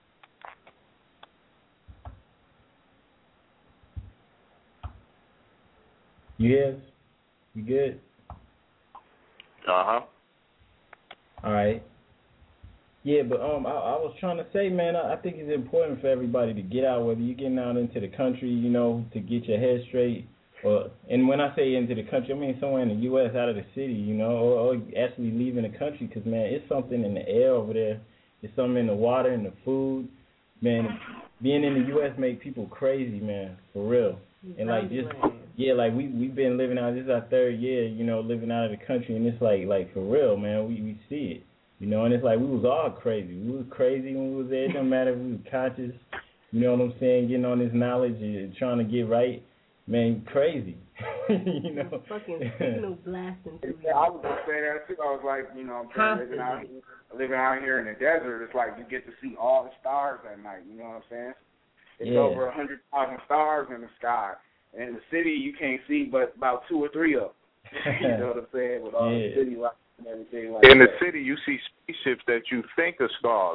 Yes, you good? Uh-huh. All right. Yeah, but I was trying to say, man, I think it's important for everybody to get out, whether you're getting out into the country, to get your head straight, and when I say into the country, I mean somewhere in the U.S., out of the city, or actually leaving the country, because, man, it's something in the air over there. It's something in the water and the food. Man, being in the U.S. make people crazy, man, for real. And we've been living out. This is our third year, living out of the country, and it's like for real, man. We see it, and it's like we was all crazy. We was crazy when we was there. It don't matter if we was conscious, you know what I'm saying, getting on this knowledge and trying to get right, man, crazy. Fucking signal blasting through. Yeah, I was gonna say that too. I was like, living out here in the desert, it's like you get to see all the stars at night. You know what I'm saying? It's over 100,000 stars in the sky. And in the city, you can't see but about 2 or 3 of them. You know what I'm saying? With all the city lights and everything like In the that. city, you see spaceships that you think are stars.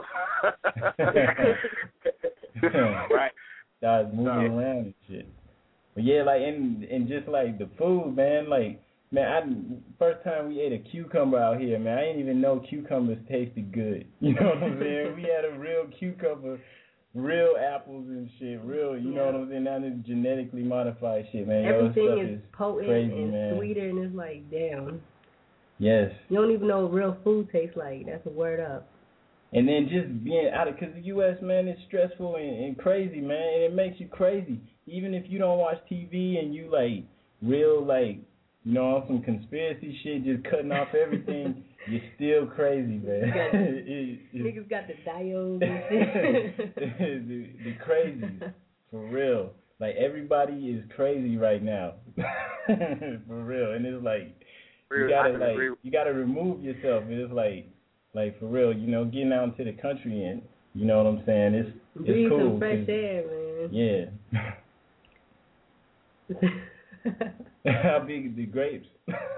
Right. Starts moving around and shit. But yeah, like and just like the food, man, like man, first time we ate a cucumber out here, man, I didn't even know cucumbers tasted good. You know what I'm saying? We had a real cucumber, real apples and shit, real, you know what I'm saying? Now this genetically modified shit, man. Everything is potent crazy, and man. sweeter, and it's like, damn. Yes. You don't even know what real food tastes like. That's a word up. And then just being out of, because the U.S., man, is stressful and crazy, man, and it makes you crazy. Even if you don't watch TV and you, like, real, like, you know, on some conspiracy shit, just cutting off everything, you're still crazy, man. Niggas got the diodes and shit. the crazies, for real. Like, everybody is crazy right now. For real. And it's like, you gotta remove yourself. It's like for real, you know, getting out into the country and, you know what I'm saying, it's breathe cool. Some fresh air, man. Yeah. How big the grapes?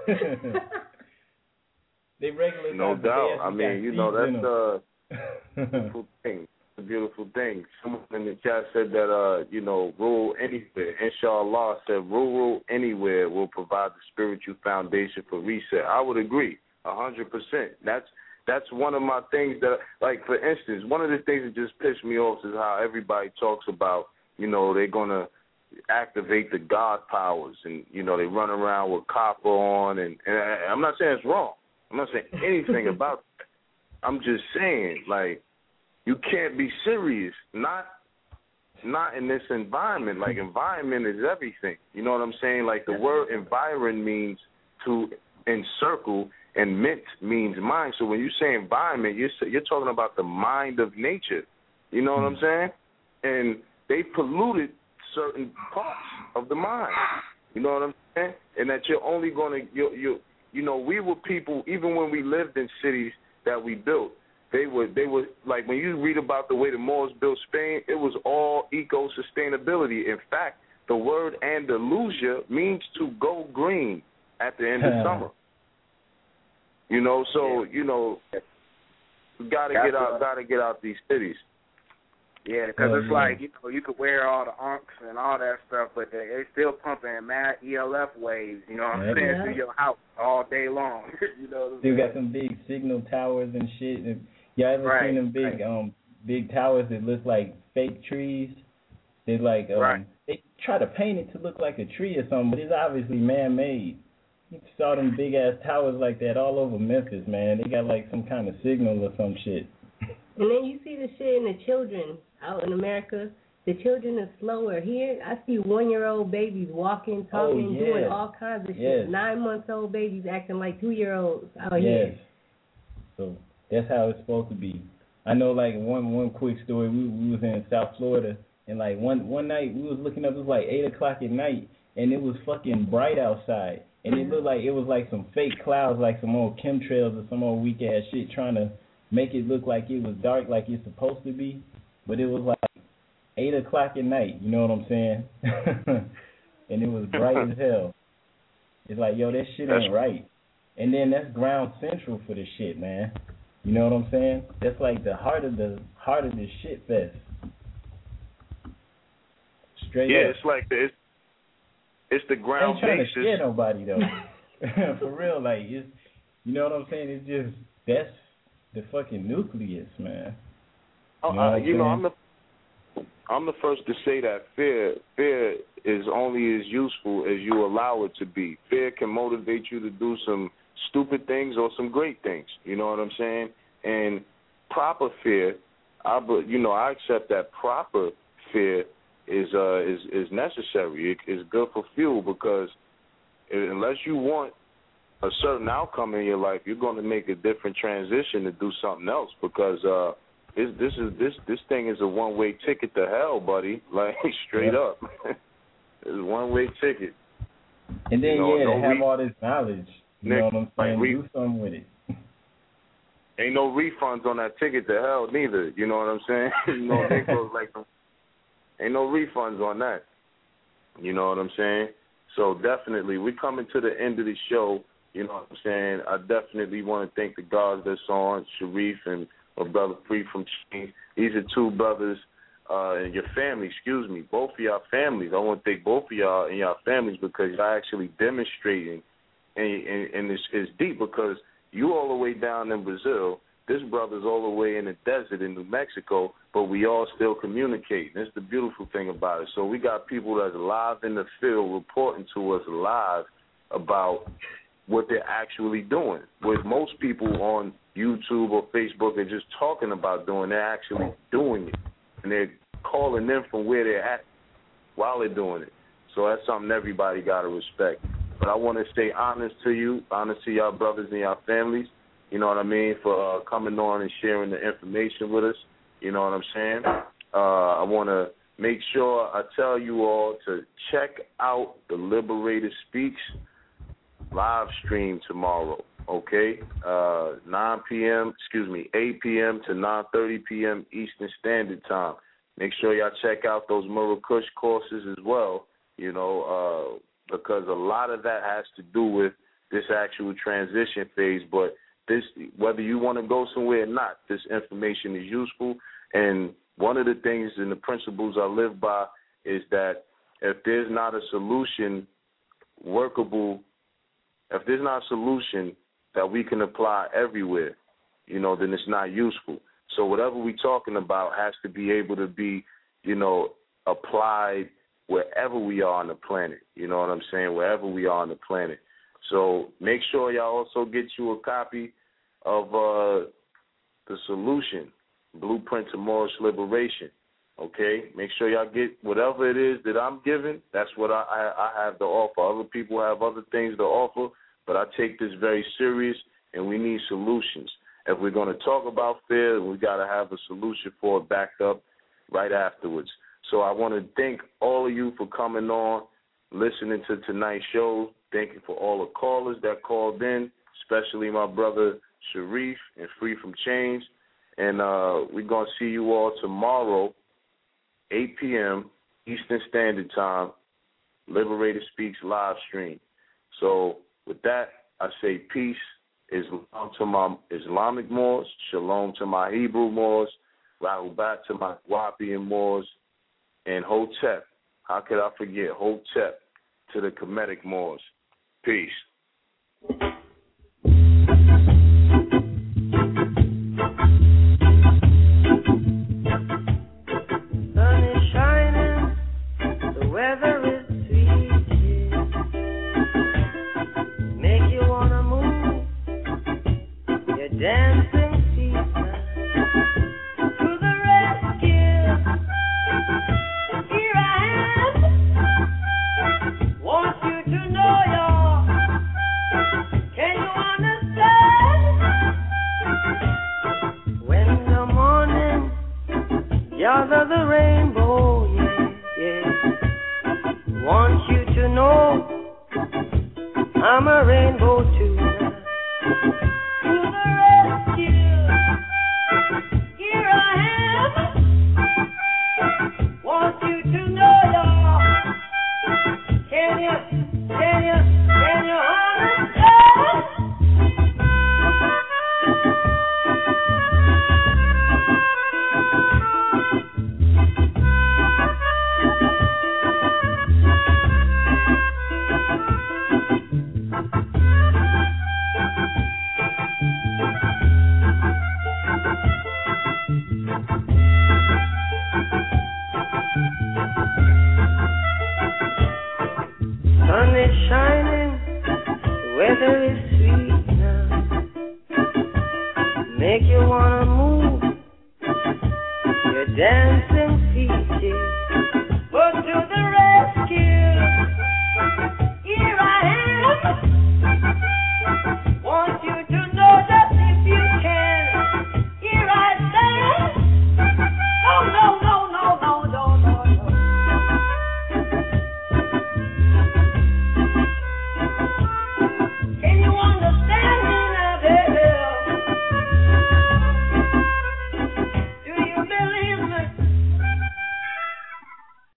They regular. No doubt. I mean, you know, that's a beautiful thing. A beautiful thing. Someone in the chat said that, you know, rule anywhere. Inshallah said rule anywhere will provide the spiritual foundation for reset. I would agree, 100%. That's one of my things that, like, for instance, one of the things that just pissed me off is how everybody talks about, you know, they're going to activate the God powers and, you know, they run around with copper on. And I'm not saying it's wrong. I'm not saying anything about that. I'm just saying, like, you can't be serious, not in this environment. Like, environment is everything. You know what I'm saying? Like, the word environ means to encircle, and mint means mind. So when you say environment, you're talking about the mind of nature. You know what I'm saying? And they polluted certain parts of the mind. You know what I'm saying? And that you're only going to, you know, we were people, even when we lived in cities that we built, they were like, when you read about the way the Moors built Spain, it was all eco-sustainability. In fact, the word Andalusia means to go green at the end of summer. You know, so, you know, we gotta get out these cities. Yeah, because it's like, you know, you could wear all the unks and all that stuff, but they still pumping mad ELF waves, you know what I'm saying, through your house all day long. You know, still got some big signal towers and shit. Y'all ever seen them big towers that look like fake trees? They like they try to paint it to look like a tree or something, but it's obviously man-made. You saw them big ass towers like that all over Memphis, man. They got like some kind of signal or some shit. And then you see the shit in the children out in America. The children are slower. Here, I see 1-year-old babies walking, talking, doing all kinds of shit. 9-month-old babies acting like 2-year-olds out here. So that's how it's supposed to be. I know, like, one quick story. We was in South Florida, and, like, one night we was looking up. It was, like, 8 o'clock at night, and it was fucking bright outside. And it looked like it was, like, some fake clouds, like some old chemtrails or some old weak-ass shit trying to make it look like it was dark like it's supposed to be. But it was, like, 8 o'clock at night, you know what I'm saying? And it was bright as hell. It's like, yo, that shit ain't right. And then that's ground central for this shit, man. You know what I'm saying? That's like the heart of the shit fest. Straight up. It's like this. It's the ground basis. I ain't trying basis. to scare nobody though. For real, like it's, you know what I'm saying? It's just that's the fucking nucleus, man. You know, I'm the first to say that fear is only as useful as you allow it to be. Fear can motivate you to do some stupid things or some great things. You know what I'm saying? And proper fear, I accept that proper fear is necessary. It's good for fuel, because unless you want a certain outcome in your life, you're going to make a different transition to do something else, because this thing is a one-way ticket to hell, buddy. Like, straight up. It's a one-way ticket. And then, to have all this knowledge, you know what I'm saying, do something with it. Ain't no refunds on that ticket to hell neither, you know what I'm saying? You know, ain't no refunds on that. You know what I'm saying? So definitely, we're coming to the end of the show. You know what I'm saying? I definitely want to thank the guards that's on, Sharif and my brother Free from Change. These are two brothers and your family, both of y'all families. I want to thank both of y'all and y'all families because y'all actually demonstrating, and it's deep because you all the way down in Brazil, this brother's all the way in the desert in New Mexico, but we all still communicate. That's the beautiful thing about it. So we got people that's live in the field reporting to us live about what they're actually doing. With most people on YouTube or Facebook are just talking about doing, they're actually doing it. And they're calling in from where they're at while they're doing it. So that's something everybody got to respect. But I want to say honest to you, honest to y'all brothers and y'all families, you know what I mean, for coming on and sharing the information with us. You know what I'm saying? I want to make sure I tell you all to check out the Liberated Speaks live stream tomorrow, okay? 8 p.m. to 9:30 p.m. Eastern Standard Time. Make sure y'all check out those Murakush courses as well, you know, because a lot of that has to do with this actual transition phase. But this, whether you want to go somewhere or not, this information is useful. And one of the things and the principles I live by is that if there's not a solution workable, if there's not a solution that we can apply everywhere, you know, then it's not useful. So whatever we're talking about has to be able to be, you know, applied wherever we are on the planet. You know what I'm saying? Wherever we are on the planet. So make sure y'all also get you a copy of the solution, Blueprint to Moorish Liberation. Okay? Make sure y'all get whatever it is that I'm giving. That's what I have to offer. Other people have other things to offer, but I take this very serious, and we need solutions. If we're going to talk about fear, we got to have a solution for it backed up right afterwards. So I want to thank all of you for coming on, listening to tonight's show. Thank you for all the callers that called in, especially my brother Sharif and Free from Change. And we're going to see you all tomorrow, 8 p.m. Eastern Standard Time, Liberated Speaks live stream. So with that, I say peace. Islam to my Islamic Moors, shalom to my Hebrew Moors, rahubat to my Wapian Moors, and Hotep. How could I forget Hotep to the Kemetic Moors? Peace. Sun is shining, the weather is sweet. Make you wanna move your dancing feet to the rescue. Here I am. Want you to know, y'all. Can you understand? When the morning gather the rainbow, yeah. Want you to know I'm a rainbow too. To the rescue. Here I am. Want you to know, y'all. Can you understand? Sun is shining, the weather is sweet now. Make you wanna